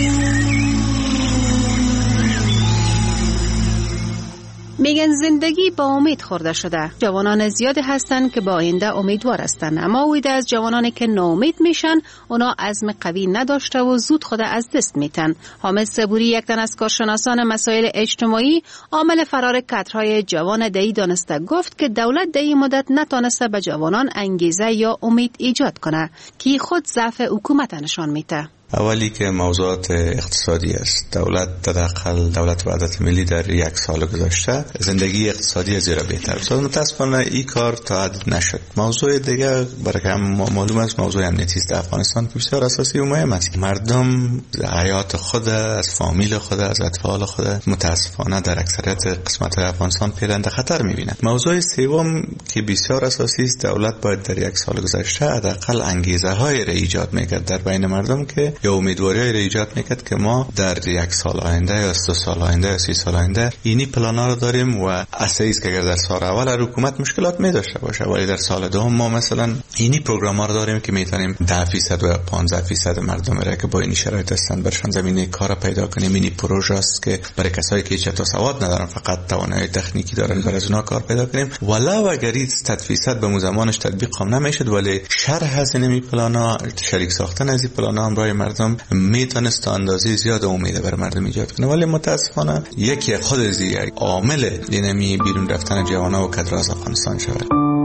میگن زندگی با امید خورده شده. جوانان زیادی هستند که با آینده امیدوار هستند، اما اویده از جوانانی که ناامید میشن، اونا عزم قوی نداشته و زود خود از دست میتن. حامد صبوری، یک تن از کارشناسان مسائل اجتماعی، عامل فرار کادرهای جوان دهی دانسته، گفت که دولت در این مدت نتانسته به جوانان انگیزه یا امید ایجاد کنه که خود ضعف حکومت نشان میده. اولی که موضوعات اقتصادی است. دولت وحدت ملی در یک سال گذشته زندگی اقتصادی از زیرا بهتر شد. متاسفانه این کار تا حد نشد. موضوع دیگه برای که معلوم است، موضوع امنیتی است در افغانستان که بسیار اساسی و مهم است. مردم حیات خود، از فامیل خود، از اطفال خود متاسفانه در اکثریت قسمت‌های افغانستان پیرنده خطر می‌بینند. موضوع سوم که بسیار اساسی است، دولت باید در یک سال گذشته حداقل انگیزه‌های را ایجاد می‌کرد در بین مردم که یا امیدواری را ایجاد میکرد که ما در یک سال آینده یا 2 سال آینده یا 3 سال آینده اینی پلانا رو داریم و اساسی است که اگر در سال اول حکومت مشکلات می داشته باشه، ولی در سال دوم ما مثلا اینی پروگرام ها رو داریم که میتونیم 10% و 15% مردم را که با این شرایط هستند برشان زمینه کار پیدا کنیم. اینی پروژه است که برای کسایی که چطور سواد ندارن، فقط توانایی تکنیکی دارن، برای اونا کار پیدا کنیم. ولو اگر 100% به زمانش تطبیق هم نمیشد، ولی شرح از این پلانا، شریک ساختن از این پلانا هم برای مردم میتونست تا اندازه زیاد امید برای مردم ایجاد کنه. ولی متاسفانه یکی خود از عامل دینامی بیرون رفتن جوانان و کادر از افغانستان شده.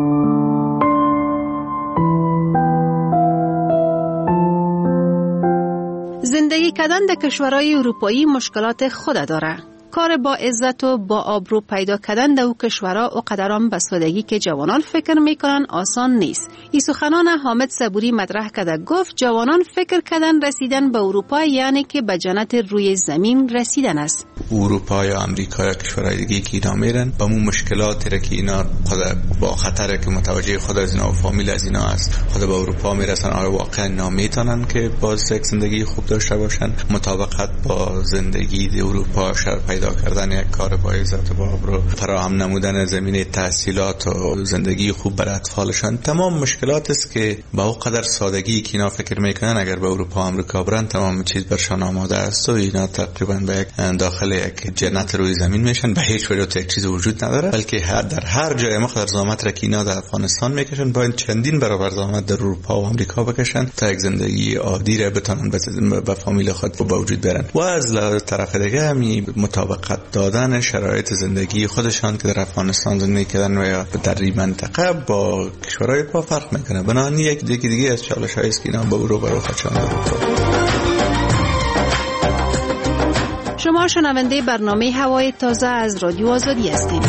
زندگی کردن در کشورهای اروپایی مشکلات خود داره. کار با عزت و با آبرو پیدا کردن در او کشورها و قدران به سادگی که جوانان فکر میکنن آسان نیست. این سخنان حامد صبوری مطرح کرده، گفت جوانان فکر کردن رسیدن به اروپا یعنی که به جنت روی زمین رسیدن است. اروپا یا امریکا یا کشورهای دیگه که اینا میرن با اون مشکلاتی را که اینا خود با خطر که متوجه خود از اینا و فامیل از اینا است، خود به اروپا میرسن، آیا واقعا نمیتونن که باز یک زندگی خوب داشته باشن مطابقت با زندگی اروپا پیدا کردن یک کار با عزت و آبرو، فراهم نمودن زمینه تحصیلات و زندگی خوب برای اطفالشان، تمام مشکلات است که با اون قدر سادگی که اینا فکر میکنن اگر به اروپا و آمریکا برن تمام چیز برشان آماده است و اینا تقریبا به یک داخل یک جنت روی زمین میشن. به هیچ وجه یک چیز وجود نداره، بلکه در هر جای مقدار زحمت را که اینا در افغانستان میکشن باید چندین برابر زحمت در اروپا و آمریکا بکشن تا یک زندگی عادی را بتونن به فامیل خود به وجود بیارن. و از طرف دیگه همی مطابقت دادن شرایط زندگی خودشان که در افغانستان زندگی کردن و یا در این منطقه با کشورهای پا فرق میکنه. بنابراین یک دیگه از چالش‌هایی است که اینا به اروپا رو خواهند. شما شنونده برنامه هوای تازه از رادیو آزادی هستید.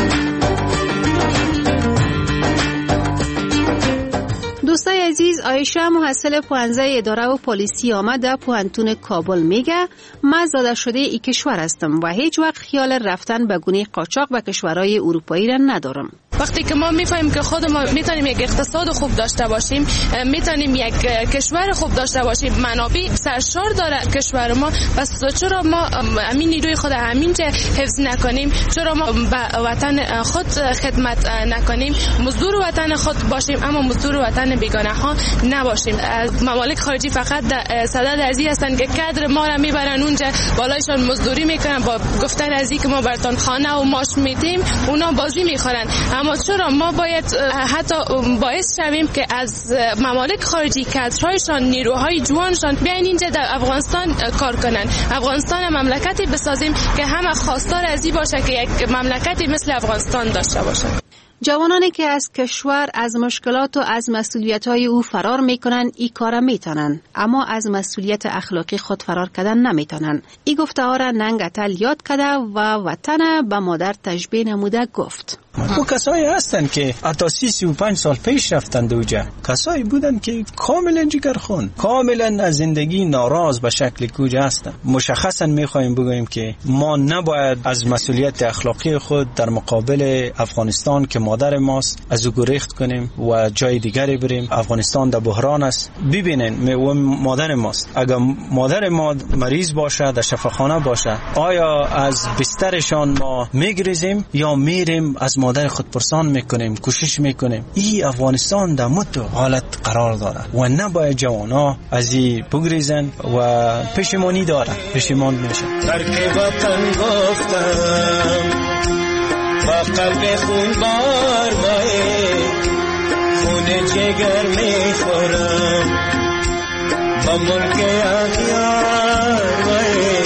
دوستای عزیز، عایشه محصل پوهنځی اداره و پلیسی آمد در پوهنتون کابل میگه من زاده شده ای کشور هستم و هیچ وقت خیال رفتن به گونه قاچاق به کشورهای اروپایی را ندارم. وقتی که ما میفهمیم که خود ما میتونیم یک اقتصاد خوب داشته باشیم، میتونیم یک کشور خوب داشته باشیم، منابع سرشار داره کشور ما، پس چرا ما همین نیروی خود همینجا حفظ نکنیم؟ چرا ما به وطن خود خدمت نکنیم؟ مزدور وطن خود باشیم اما مزدور وطن بیگانه ها نباشیم. از ممالک خارجی فقط صدد ازی هستن که کادر ما را میبرن اونجا، بالایشان مزدوری میکنن، با گفتن ازی که ما براتون خانه و ماش میدیم اونا بازی میخورن. اما چرا ما باید حتی باعث شویم که از ممالک خارجی کادرهایشان، نیروهای جوانشان بیاین اینجا در افغانستان کار کنن؟ افغانستان مملکتی بسازیم که همه خواستار ازی باشه که یک مملکتی مثل افغانستان داشته باشه. جوانانی که از کشور از مشکلات و از مسئولیت‌های او فرار میکنن ای کار میتونن، اما از مسئولیت اخلاقی خود فرار کردن نمیتونن. ای گفته ها را ننگتل یاد کرده و وطن به مادر تشبیه نموده گفت. او کسایی هستن که حتی 35 سال پیش رفتن دوجه، کسایی بودن که کاملا جگرخون، کاملا از زندگی ناراض به شکل کوجه هستن. مشخصا میخوایم بگوییم که ما نباید از مسئولیت اخلاقی خود در مقابل افغانستان که مادر ماست از او گریخت کنیم و جای دیگری بریم. افغانستان در بحران است. ببینین و مادر ماست، اگر مادر ما مریض باشه در شفاخانه باشه، آیا از بسترشان ما میگریزیم یا میریم از مادر خود پرسان میکنیم، کوشش میکنیم؟ این افغانستان در متو حالت قرار داره و نباید جوانا از این بگریزن و پشیمانی داره، پشیمان میشن. ترک وطن گفتم با قلب خون بار بای خون جگر میخورم با ملک اغیار بای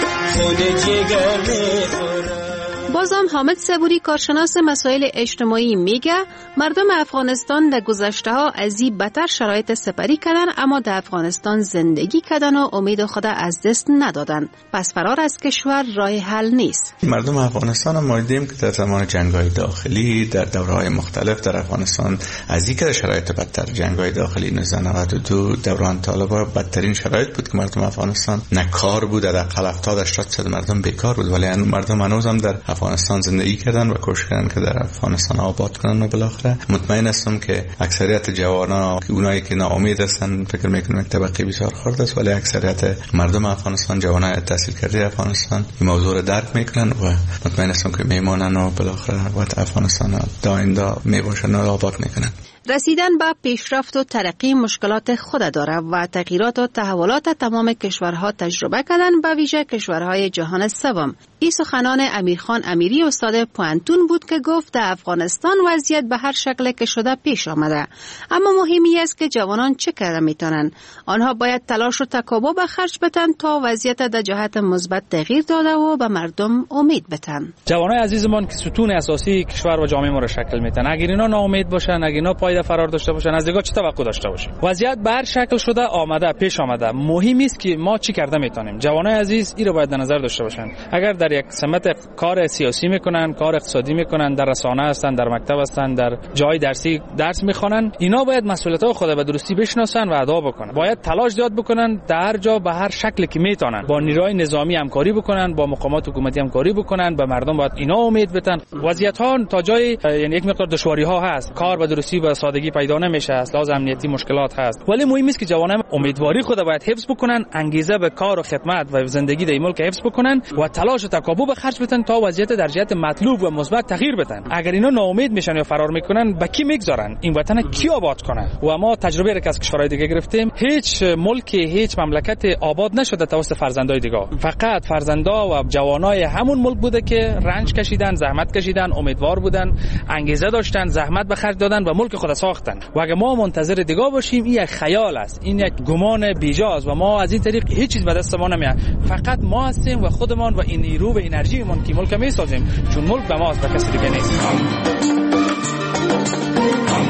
خون جگر میخورم. بازم حامد صبوری کارشناس مسائل اجتماعی میگه مردم افغانستان در گذشته ها از این بدتر شرایط سپری کردن، اما در افغانستان زندگی کردن و امید خود از دست ندادن. پس فرار از کشور راه حل نیست. مردم افغانستان هم ما دیدیم که در زمان جنگ‌های داخلی در دوره‌های مختلف در افغانستان از اینکه شرایط بدتر، جنگ‌های داخلی 1992 دوران طالبان بدترین شرایط بود که مردم افغانستان نه کار بود، در 70-80% مردم بیکار بود، ولی مردم هنوزم در افغانستان زندگی کردن و کوشش کردن که در افغانستان آباد کنن و بالاخره مطمئن هستم که اکثریت جوانان که اونایی که ناامید هستن فکر میکنم یک طبقه بسیار خرد است، ولی اکثریت مردم افغانستان، جوانای تحصیل کرده افغانستان این موضوع رو درک میکنن و مطمئن هستم که میمونن و بالاخره وقت افغانستان دائنده میباشن و آباد میکنن. رسیدن به پیشرفت و ترقی مشکلات خود داره و تغییرات و تحولات تمام کشورها تجربه کردن، به ویژه کشورهای جهان سوم. این سخنان امیرخان امیری استاد پوهنتون بود که گفت در افغانستان وضعیت به هر شکل که شده پیش آمده، اما مهمی است که جوانان چه کار میتونن. آنها باید تلاش و تکاپو به خرج بدن تا وضعیت در جهت مثبت تغییر داده و به مردم امید بدن. جوانای عزیزمان که ستون اساسی کشور و جامعه ما را شکل میدن، اگر اینا ناامید باشن، اگر اینا پایده فرار داشته باشن، از دیگه چه توقع داشته باشیم؟ وضعیت به هر شکل شده آمده، پیش آمده. مهم است که ما چی کرده میتونیم. جوانای عزیز این رو باید در نظر داشته باشن. اگر در یک سمت کار سیاسی میکنن، کار اقتصادی میکنن، در رسانه هستن، در مکتب هستن، در جای درسی درس میخوانن، اینا باید مسئولیت‌های خود به درستی بشناسن و ادا بکنن. باید تلاش زیاد بکنن، در جا به هر شکلی که میتونن با نیروهای نظامی همکاری بکنن، با مقامات حکومتی همکاری بکنن، به مردم باید اینا امید بدن. وضعیت‌ها تا جای یعنی یک مقدار دشواری‌ها هست، کار به درستی و سادگی پیدا نمیشه، است لازم امنیتی مشکلات هست، ولی مهم است که جوانان امیدواری خود باید حفظ بکنن، انگیزه به کار و خدمت و زندگی در ملک حفظ بکنن و تلاش و تکاپو به خرج بدن تا وضعیت در جهت مطلوب و مثبت تغییر بدن. اگر اینا ناامید میشن یا فرار میکنن، به کی میگذارن؟ این وطن کی آباد کنه؟ و ما تجربه را که از کشورهای دیگه گرفتیم، هیچ ملک، هیچ مملکت آباد نشده توسط فرزندای دیگه. فقط فرزندا و جوانای همون ملک بوده که رنج کشیدن، زحمت کشیدن، امیدوار بودن، انگیزه داشتن، زحمت به خرج دادن و ملک خود ساختن. و اگه ما منتظر دیگه باشیم، این یک خیال است، این یک گمان بیجاست و ما از این طریق هیچ چیز به دست ما نمیاد. فقط ما هستیم و خودمان و این نیرو و انرژیمون که ملک میسازیم، چون ملک به ماست و کسی دیگه نیست.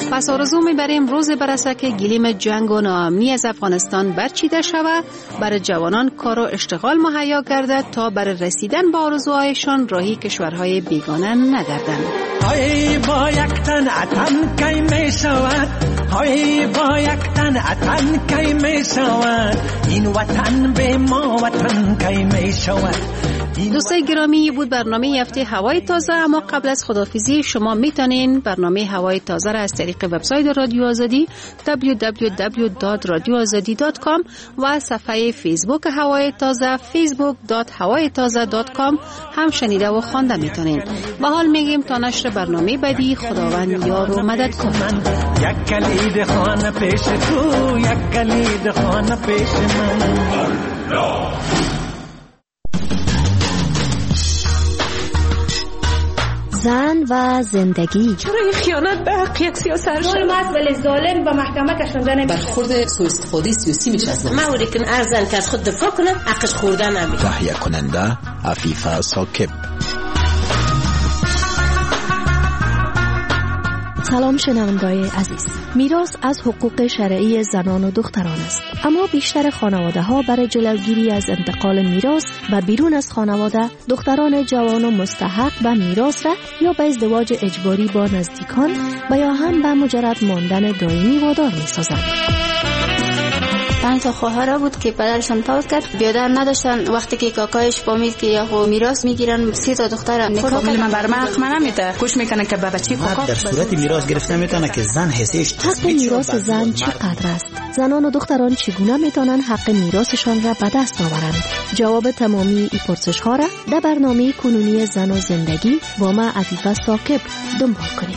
پس آرزو می‌بریم روز برسه که گلیم جنگ و ناامنی از افغانستان برچیده شود، برای جوانان کار و اشتغال مهیا گردد تا برای رسیدن به آرزوهایشان راهی کشورهای بیگانه نگردند. های با یک تن اتن کی می شود، های با یک تن اتن کی می شود، این وطن به ما وطن کی می شود. دوستای گرامی، بود برنامه هفته هوای تازه. اما قبل از خداحافظی شما میتونین برنامه هوای تازه را از طریق وبسایت رادیو آزادی www.radioazadi.com و صفحه فیسبوک هوای تازه facebook.hawaytaza.com هم شنیده و خوانده میتونین. به حال میگیم تا نشر برنامه بعدی، خداوند یار و مدد کند. یک کلید خانه پیش تو، یک کلید خانه پیش من. زن و زندگی. چرا این خیانت به حق یک سیاست ظلم است ولی ظالم به محکمه کشانده نمیشه. برخورد سوء استفاده سیاسی میشه از ما وریکن ارزن که از خود دفاع کنه حقش خوردن نمیشه. تهیه کننده عفیفه ساکب. سلام شنوندگان عزیز. میراث از حقوق شرعی زنان و دختران است، اما بیشتر خانواده ها برای جلوگیری از انتقال میراث و بیرون از خانواده دختران جوان و مستحق به میراث را یا به ازدواج اجباری با نزدیکان و یا هم به مجرد ماندن دائمی وادار می‌سازند. 5 تا خواهر بود که پدرشون فوت کرد، بیادر نداشتن. وقتی که کاکایش فهمید که یا میراث میگیرن 3 تا دختر نکاح فامیل من برام حق نمیده، گوش میکنه که به بچی حق در صورت میراث گرفته میتونه که زن حسش حق میراث زن چقدر است؟ زنان و دختران چگونه میتونن حق میراثشان را به دست آورند؟ جواب تمامی این پرسش ها را در برنامه کنونی زن و زندگی با ما عفیفه ساکب دنبال کنید.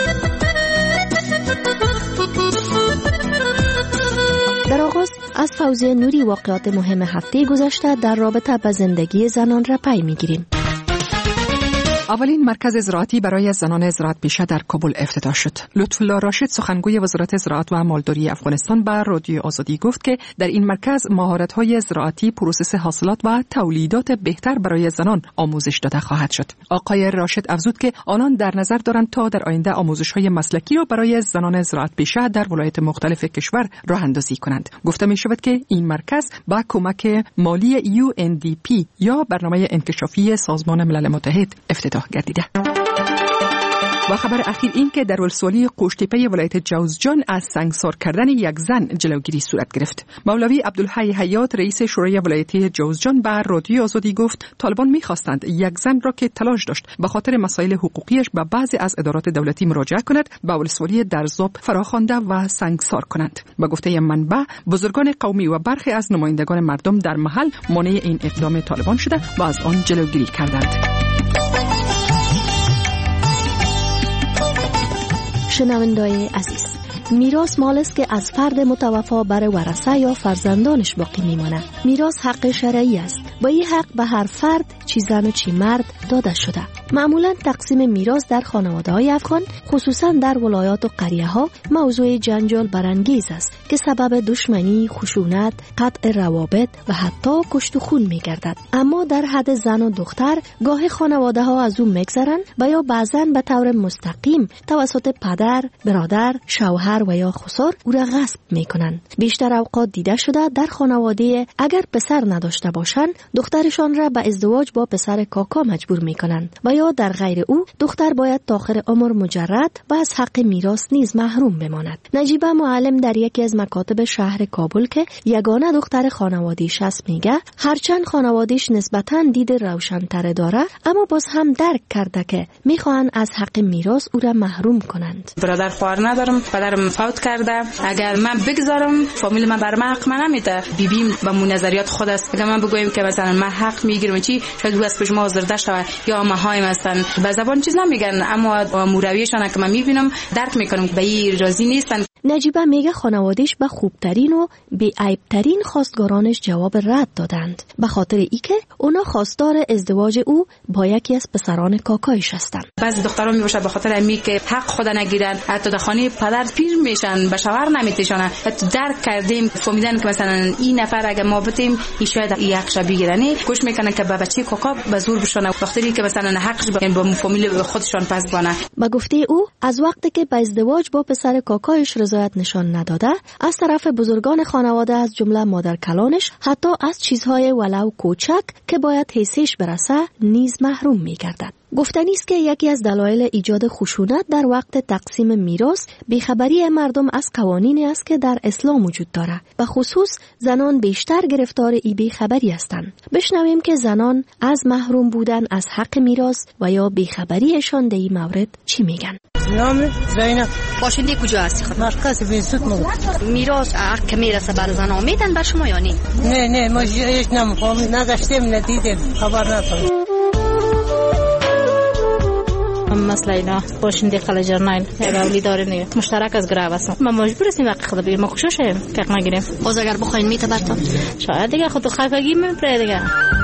در آغاز از فوزیه نوری واقعات مهم هفته گذشته در رابطه با زندگی زنان را پی میگیریم. اولین مرکز زراعتی برای زنان زراعت پیشه در کابل افتتاح شد. لطفالله راشد سخنگوی وزارت زراعت و مالداری افغانستان به رادیو آزادی گفت که در این مرکز مهارت‌های زراعتی، پروسس حاصلات و تولیدات بهتر برای زنان آموزش داده خواهد شد. آقای راشد افزود که آنان در نظر دارند تا در آینده آموزش‌های مسلکی را برای زنان زراعت پیشه در ولایات مختلف کشور راه اندازی کنند. گفته می شود که این مرکز با کمک مالی UNDP یا برنامه انکشافی سازمان ملل متحد افتتاح گردیده. و خبر اخیر این که در ولسوالی قوشتیپه ولایت جوزجان از سنگسار کردن یک زن جلوگیری صورت گرفت. مولوی عبدالحی حیات رئیس شورای ولایتی جوزجان به رادیو آزادی گفت طالبان می‌خواستند یک زن را که تلاش داشت به خاطر مسائل حقوقیش به بعضی از ادارات دولتی مراجعه کند به ولسوالی درزاب فراخوانده و سنگسار کنند. به گفته منبع بزرگان قومی و برخی از نمایندگان مردم در محل مانع این اقدام طالبان شده و از آن جلوگیری کردند. شنوندگان عزیز، میراث مال است که از فرد متوفا برای ورثه یا فرزندانش باقی میمانه. میراث حق شرعی است. با این حق به هر فرد، چی زن و چی مرد داده شده. معمولا تقسیم میراث در خانواده‌های افغان، خصوصا در ولایات و قریه‌ها، موضوع جنجال برانگیز است که سبب دشمنی، خشونت، قطع روابط و حتی کشت و خون می‌گردد. اما در حد زن و دختر گاهی خانواده‌ها از اون می‌گذرند و یا بعضاً به طور مستقیم توسط پدر، برادر، شوهر و یا خسر او را غصب می‌کنند. بیشتر اوقات دیده شده در خانواده اگر پسر نداشته باشند، دخترشان را به ازدواج با پسر کاکا مجبور می‌کنند و یا در غیر او دختر باید تا آخر عمر مجرد و از حق میراث نیز محروم بماند. نجیبه معلم در یکی از مکاتب شهر کابل که یگانه دختر خانوادیش است میگه هرچند خانوادیش نسبتاً دید روشن‌تر داره، اما باز هم درک کرده که میخوان از حق میراث او را محروم کنند. برادر خواهر ندارم، پدرم فوت کرده. اگر من بگذارم فامیل من بر من حق نمیده. بیبیم با نظریات خود است. اگر من بگویم که مثلا من حق میگیرم چی شاید او از پیش ما آزرده شود یا ماهایم هستن به زبان چیز نمیگن، اما مورویشان که من میبینم درک میکنم به این راضی نیستن. نجیبه میگه خانوادهش به خوبترین و بی عیبترین خواستگارانش جواب رد دادند، به خاطر اینکه اونا خواستار ازدواج او با یکی از پسران کاکایش هستند. بعضی دخترها میباشد به خاطر امی که حق خود نگیرن، حتی در خانه پدر پیر میشن، به شوهر نمیتشانن. حتی درک کردیم فهمیدن که مثلا این نفر اگه ما بتیم این شاید این حقش بگیرنه، گوش میکنن که به بچه کاکا به زور بشونه، وقتی که مثلا حقش با فامیل خودشان پس بانه. با گفته او از وقتی که به ازدواج با پسر کاکایش رضایت نشان نداده، از طرف بزرگان خانواده از جمله مادر کلانش حتی از چیزهای ولو کوچک که باید حیثش برسه نیز محروم می‌گردد. گفتنی است که یکی از دلایل ایجاد خشونت در وقت تقسیم میراث بیخبری مردم از قوانینی است که در اسلام وجود دارد. به خصوص زنان بیشتر گرفتار این بیخبری هستند. بشنویم که زنان از محروم بودن از حق میراث و یا بیخبریشان در این مورد چی میگن. نام زینب. باشنده کجا هستی خود؟ مرکز بینسوت مگو. میراث حق که میرسه بر زنان میدن بر شما یا نه ما هیچ نمیفهمیم، نگشتیم ندیدیم، خبر نداریم. مثلا اینا باشنده خلجرنایل اولی داره نه مشترک از گرو هستم. ما مجبور هستیم وقت خود بگیریم، ما خوششیم که نگیریم. باز اگر بخواین میتبرتم شاید دیگه خود خفگی میپره دیگه.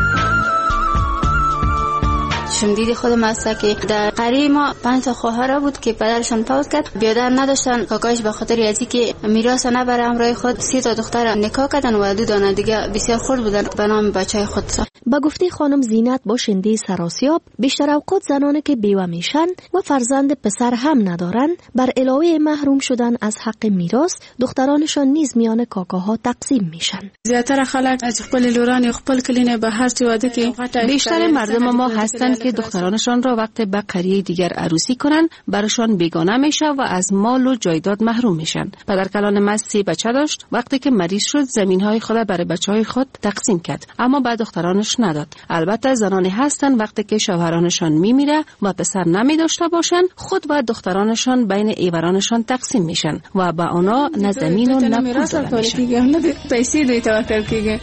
شمدید خودم هسته که در قریه ما 5 خواهر بود که پدرشان فوت کرد، بیادر نداشتن. کاکایش به خاطر ازی که میراث نبره همراه خود 3 دختر نکاح کردن و 2 دانه دیگه بسیار خرد بودن به نام بچهای خود. با گفته خانم زینت باشنده سراسیاب، بیشتر اوقات زنانی که بیوه میشن و فرزند پسر هم ندارن بر علاوه محروم شدن از حق میراث، دخترانشان نیز میان کاکاها تقسیم میشن. زیاتر خلک از خپل لوران خپل کلینه به هر چی واده که بیشتر مردم ما هستند که دخترانشان را وقت به قریه دیگر عروسی کنن براشان بیگانه میشه و از مال و جایداد محروم میشن. پدر کلان من 3 بچه داشت، وقتی که مریض شد زمینهای خود برای بچهای خود تقسیم کرد، اما بعد دخترانش نداد. البته زنانی هستند وقتی که شوهرانشان میمیره و پسر نمی داشته باشن، خود و دخترانشان بین ایورانشان تقسیم میشن و با اونا نه زمین و نه پول داده میشن. پیسې دوی ته ورکول کیږي.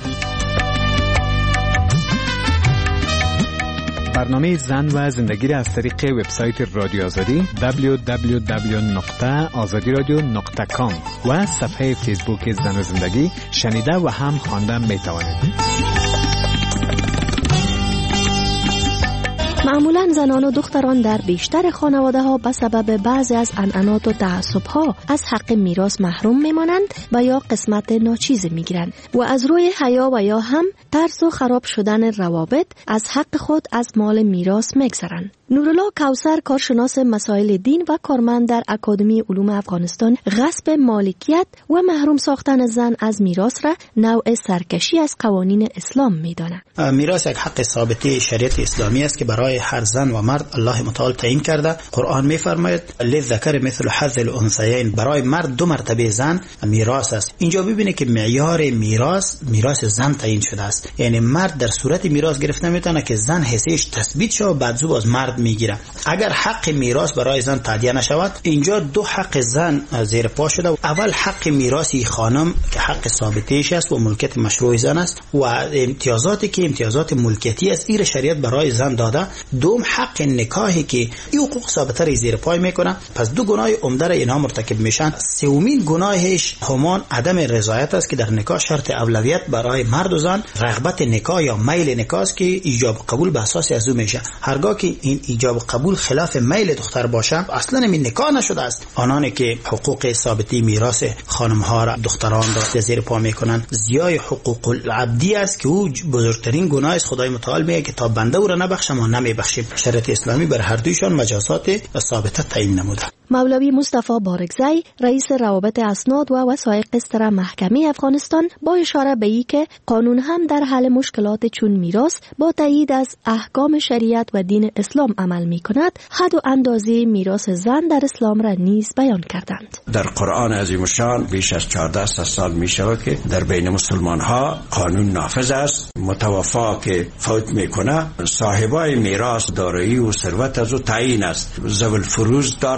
برنامه زن و زندگی را از طریق وبسایت رادیو آزادی www.azadiradio.com و صفحه فیسبوک زن و زندگی شنیده و هم خوانده میتوانید. معمولاً زنان و دختران در بیشتر خانواده ها به سبب بعضی از عنعنات و تعصب ها از حق میراث محروم میمانند و یا قسمت ناچیز میگیرند و از روی حیا و یا هم ترس و خراب شدن روابط از حق خود از مال میراث میگذرند. نورالله کوثر، کارشناس مسائل دین و کارمند در اکادمی علوم افغانستان، غصب مالکیت و محروم ساختن زن از میراث را نوع سرکشی از قوانین اسلام میداند. میراث یک حق ثابته شریعت اسلامی است که برای هر زن و مرد الله متعال تعیین کرده. قرآن میفرماید للذکر مثل حظ الانثیین، برای مرد 2 مرتبه زن میراث است. اینجا ببینید که معیار میراث زن تعیین شده است، یعنی مرد در صورت میراث گرفته نمیتونه که زن حیثیتش تثبیت شه و بعد زو باز مرد میگیره. اگر حق میراث برای زن تعدیه نشود، اینجا 2 حق زن زیر پا شده. اول حق میراثی خانم که حق ثابتهش است و ملکیت مشروع زن است و امتیازاتی که امتیازات ملکیتی است، این شریعت برای زن داده. دوم حق نکاحی که این حقوق ثابته را زیر پای میکنه. پس 2 گناه عمده را اینها مرتکب میشن. سومین گناهش همان عدم رضایت است که در نکاح شرط اولویت برای مرد و زن رغبت نکاح یا میل نکاح است که ایجاب قبول به اساس از او میشه. هرگاه که این ایجاب قبول خلاف میل دختر باشه، اصلا این نکاح نشده است. آنانی که حقوق ثابتی میراث خانم ها را دختران را زیر پا میکنن، زیای حقوق العبدی است که او بزرگترین گناه است. خدای متعال میگه که تا بنده او را نبخشه ما نمیبخشیم. شریعت اسلامی بر هر دویشان مجازات ثابته تعیین نموده. مولوی مصطفی بارکزی، رئیس روابط اسناد و وثایق استر محکمه افغانستان، با اشاره به این که قانون هم در حل مشکلات چون میراث با تایید از احکام شریعت و دین اسلام عمل می‌کند، حد و اندازه میراث زن در اسلام را نیز بیان کردند. در قرآن عظیم الشان بیش از 14 سال می‌شود که در بین مسلمان‌ها قانون نافذ است. متوفا که فوت میکنه، صاحبای میراث دارایی و ثروت از او تعیین است. ذوی الفروض دارند و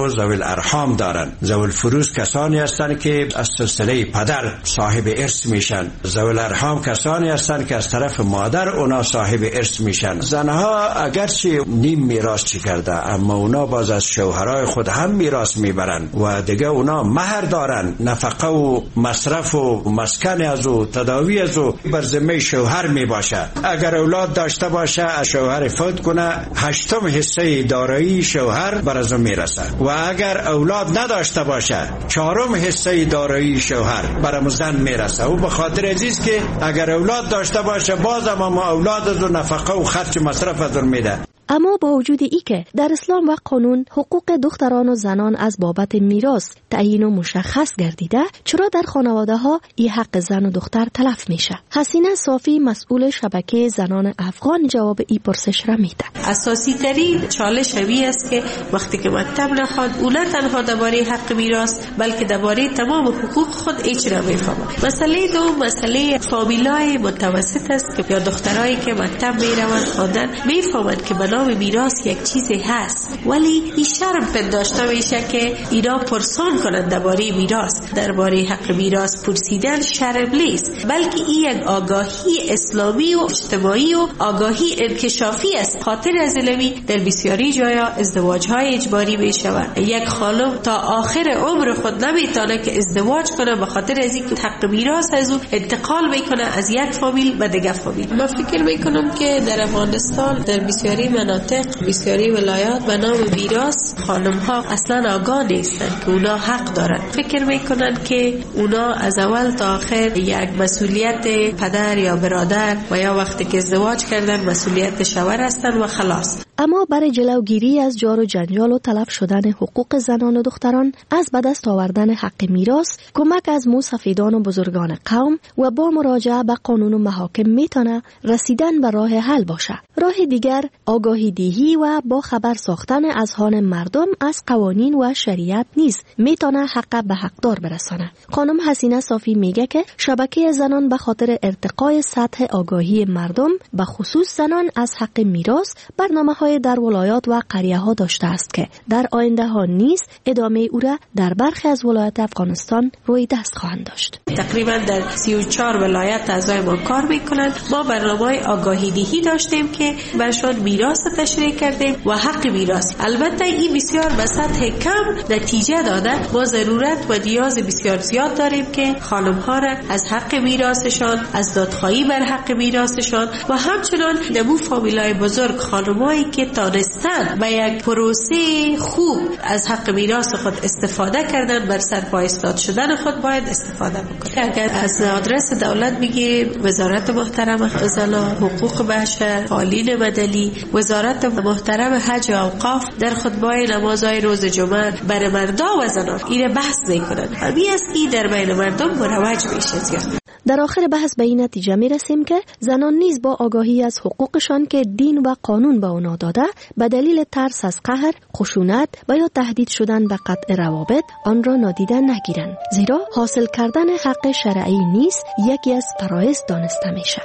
خود ذوی الارحام دارن. ذوی الفروض کسانی هستند که از سلسله پدر صاحب ارث میشن. ذوی الارحام کسانی هستند که از طرف مادر اونا صاحب ارث میشن. زنها اگرچه نیم میراث چی کرده، اما اونا باز از شوهرای خود هم میراث میبرن و دیگه اونا مهر دارن. نفقه و مصرف و مسکن از و تداوی از و بر ذمه شوهر میباشه. اگر اولاد داشته باشه، شوهر فوت کنه، 8 حصه دارایی شوهر بر از میرسه و اگر اولاد نداشته باشه 4 حصه دارایی شوهر بر زن میرسه. و به خاطر عزیز که اگر اولاد داشته باشه باز هم اولاد از نفقه و خرج مصرف از میده. اما با وجود ای که در اسلام و قانون حقوق دختران و زنان از بابت میراث تعیین و مشخص گردیده، چرا در خانواده ها این حق زن و دختر تلف میشه؟ حسینه صافی مسئول شبکه زنان افغان جواب این پرسش را میده. اساسی ترین چالش همی است که وقتی که مکتب نخواد او نه تنها درباره حق میراث بلکه درباره تمام حقوق خود هیچ را میفهمد. مسئله دوم مسئله فامیلای متوسط است که یا دخترایی که مکتب میروند خواندن میفهمند که نام میراث یک چیزی هست، ولی این شرم پنداشته میشه که اینا پرسان کنند درباره میراث. درباره حق میراث پرسیدن شرم نیست، بلکه این یک آگاهی اسلامی و اجتماعی و آگاهی انکشافی است. خاطر از علمی در بسیاری جایا ازدواج‌های اجباری میشود. یک خانم تا آخر عمر خود نمیتونه که ازدواج کنه به خاطر از اینکه حق میراث از اون انتقال میکنه از یک فامیل به دیگر فامیل. من فکر میکنم که در افغانستان در بسیاری بسیاری ولایات به نام میراث خانم ها اصلا آگاه نیستن که اونا حق دارن. فکر میکنن که اونا از اول تا آخر یک مسئولیت پدر یا برادر و یا وقتی که ازدواج کردن مسئولیت شوهر هستن و خلاص. اما برای جلوگیری از جار و جنجال و تلف شدن حقوق زنان و دختران از به دست آوردن حق میراث، کمک از موسفیدان و بزرگان قوم و با مراجعه به قانون و محاکم میتونه رسیدن به راه حل باشه. راه دیگر آگاهی دهی و با خبر ساختن اذهان مردم از قوانین و شریعت نیز میتونه حق به حقدار برسانه. خانم حسینه صافی میگه که شبکه زنان به خاطر ارتقای سطح آگاهی مردم به خصوص زنان از حق میراث برنامه‌های در ولایات و قریه ها داشته است که در آینده ها نیز ادامه او را در برخی از ولایات افغانستان روی دست خواهند داشت. تقریبا در 34 ولایت اعضای ما کار میکنند. ما برنامه آگاهی دهی داشتیم که برشان میراث تشریح کردیم و حق میراث. البته این بسیار به سطح کم نتیجه داده. ما ضرورت و نیاز بسیار زیاد داریم که خانم ها را از حق میراثشان، از دادخواهی بر حق میراثشان و همچنان نمو فامیلای بزرگ خانمایی که تانستن به یک پروسه خوب از حق میراث خود استفاده کردن بر سر پا ایستاد شدن خود باید استفاده بکنن. اگر از آدرس دولت بگیریم وزارت محترم زنان، حقوق بشر، فعالین مدنی، وزارت محترم حج و اوقاف در خطبه‌های نمازهای روز جمعه بر مردا و زنان این بحث میکنن. همین است که در بین مردم مروج میشه زیاد. در آخر بحث به این نتیجه می رسیم که زنان نیز با آگاهی از حقوقشان که دین و قانون به اونا داده به دلیل ترس از قهر، خشونت و یا تهدید شدن به قطع روابط آن را نادیده نگیرند، زیرا حاصل کردن حق شرعی نیز یکی از فرایض دانسته میشه.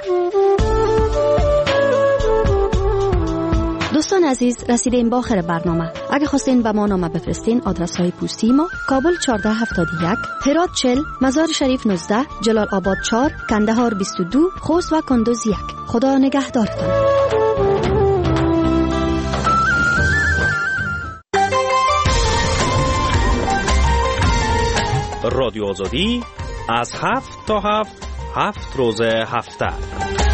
دوستان عزیز، رسیدیم به آخر برنامه. اگه خواستین به ما نامه بفرستین، آدرس های پستی ما: کابل 1471، هرات 40، مزار شریف 19، جلال آباد 4، کندهار 22، خوست و کندوز 1. خدا نگهدارتان. رادیو آزادی از 7 تا 7 روز هفته.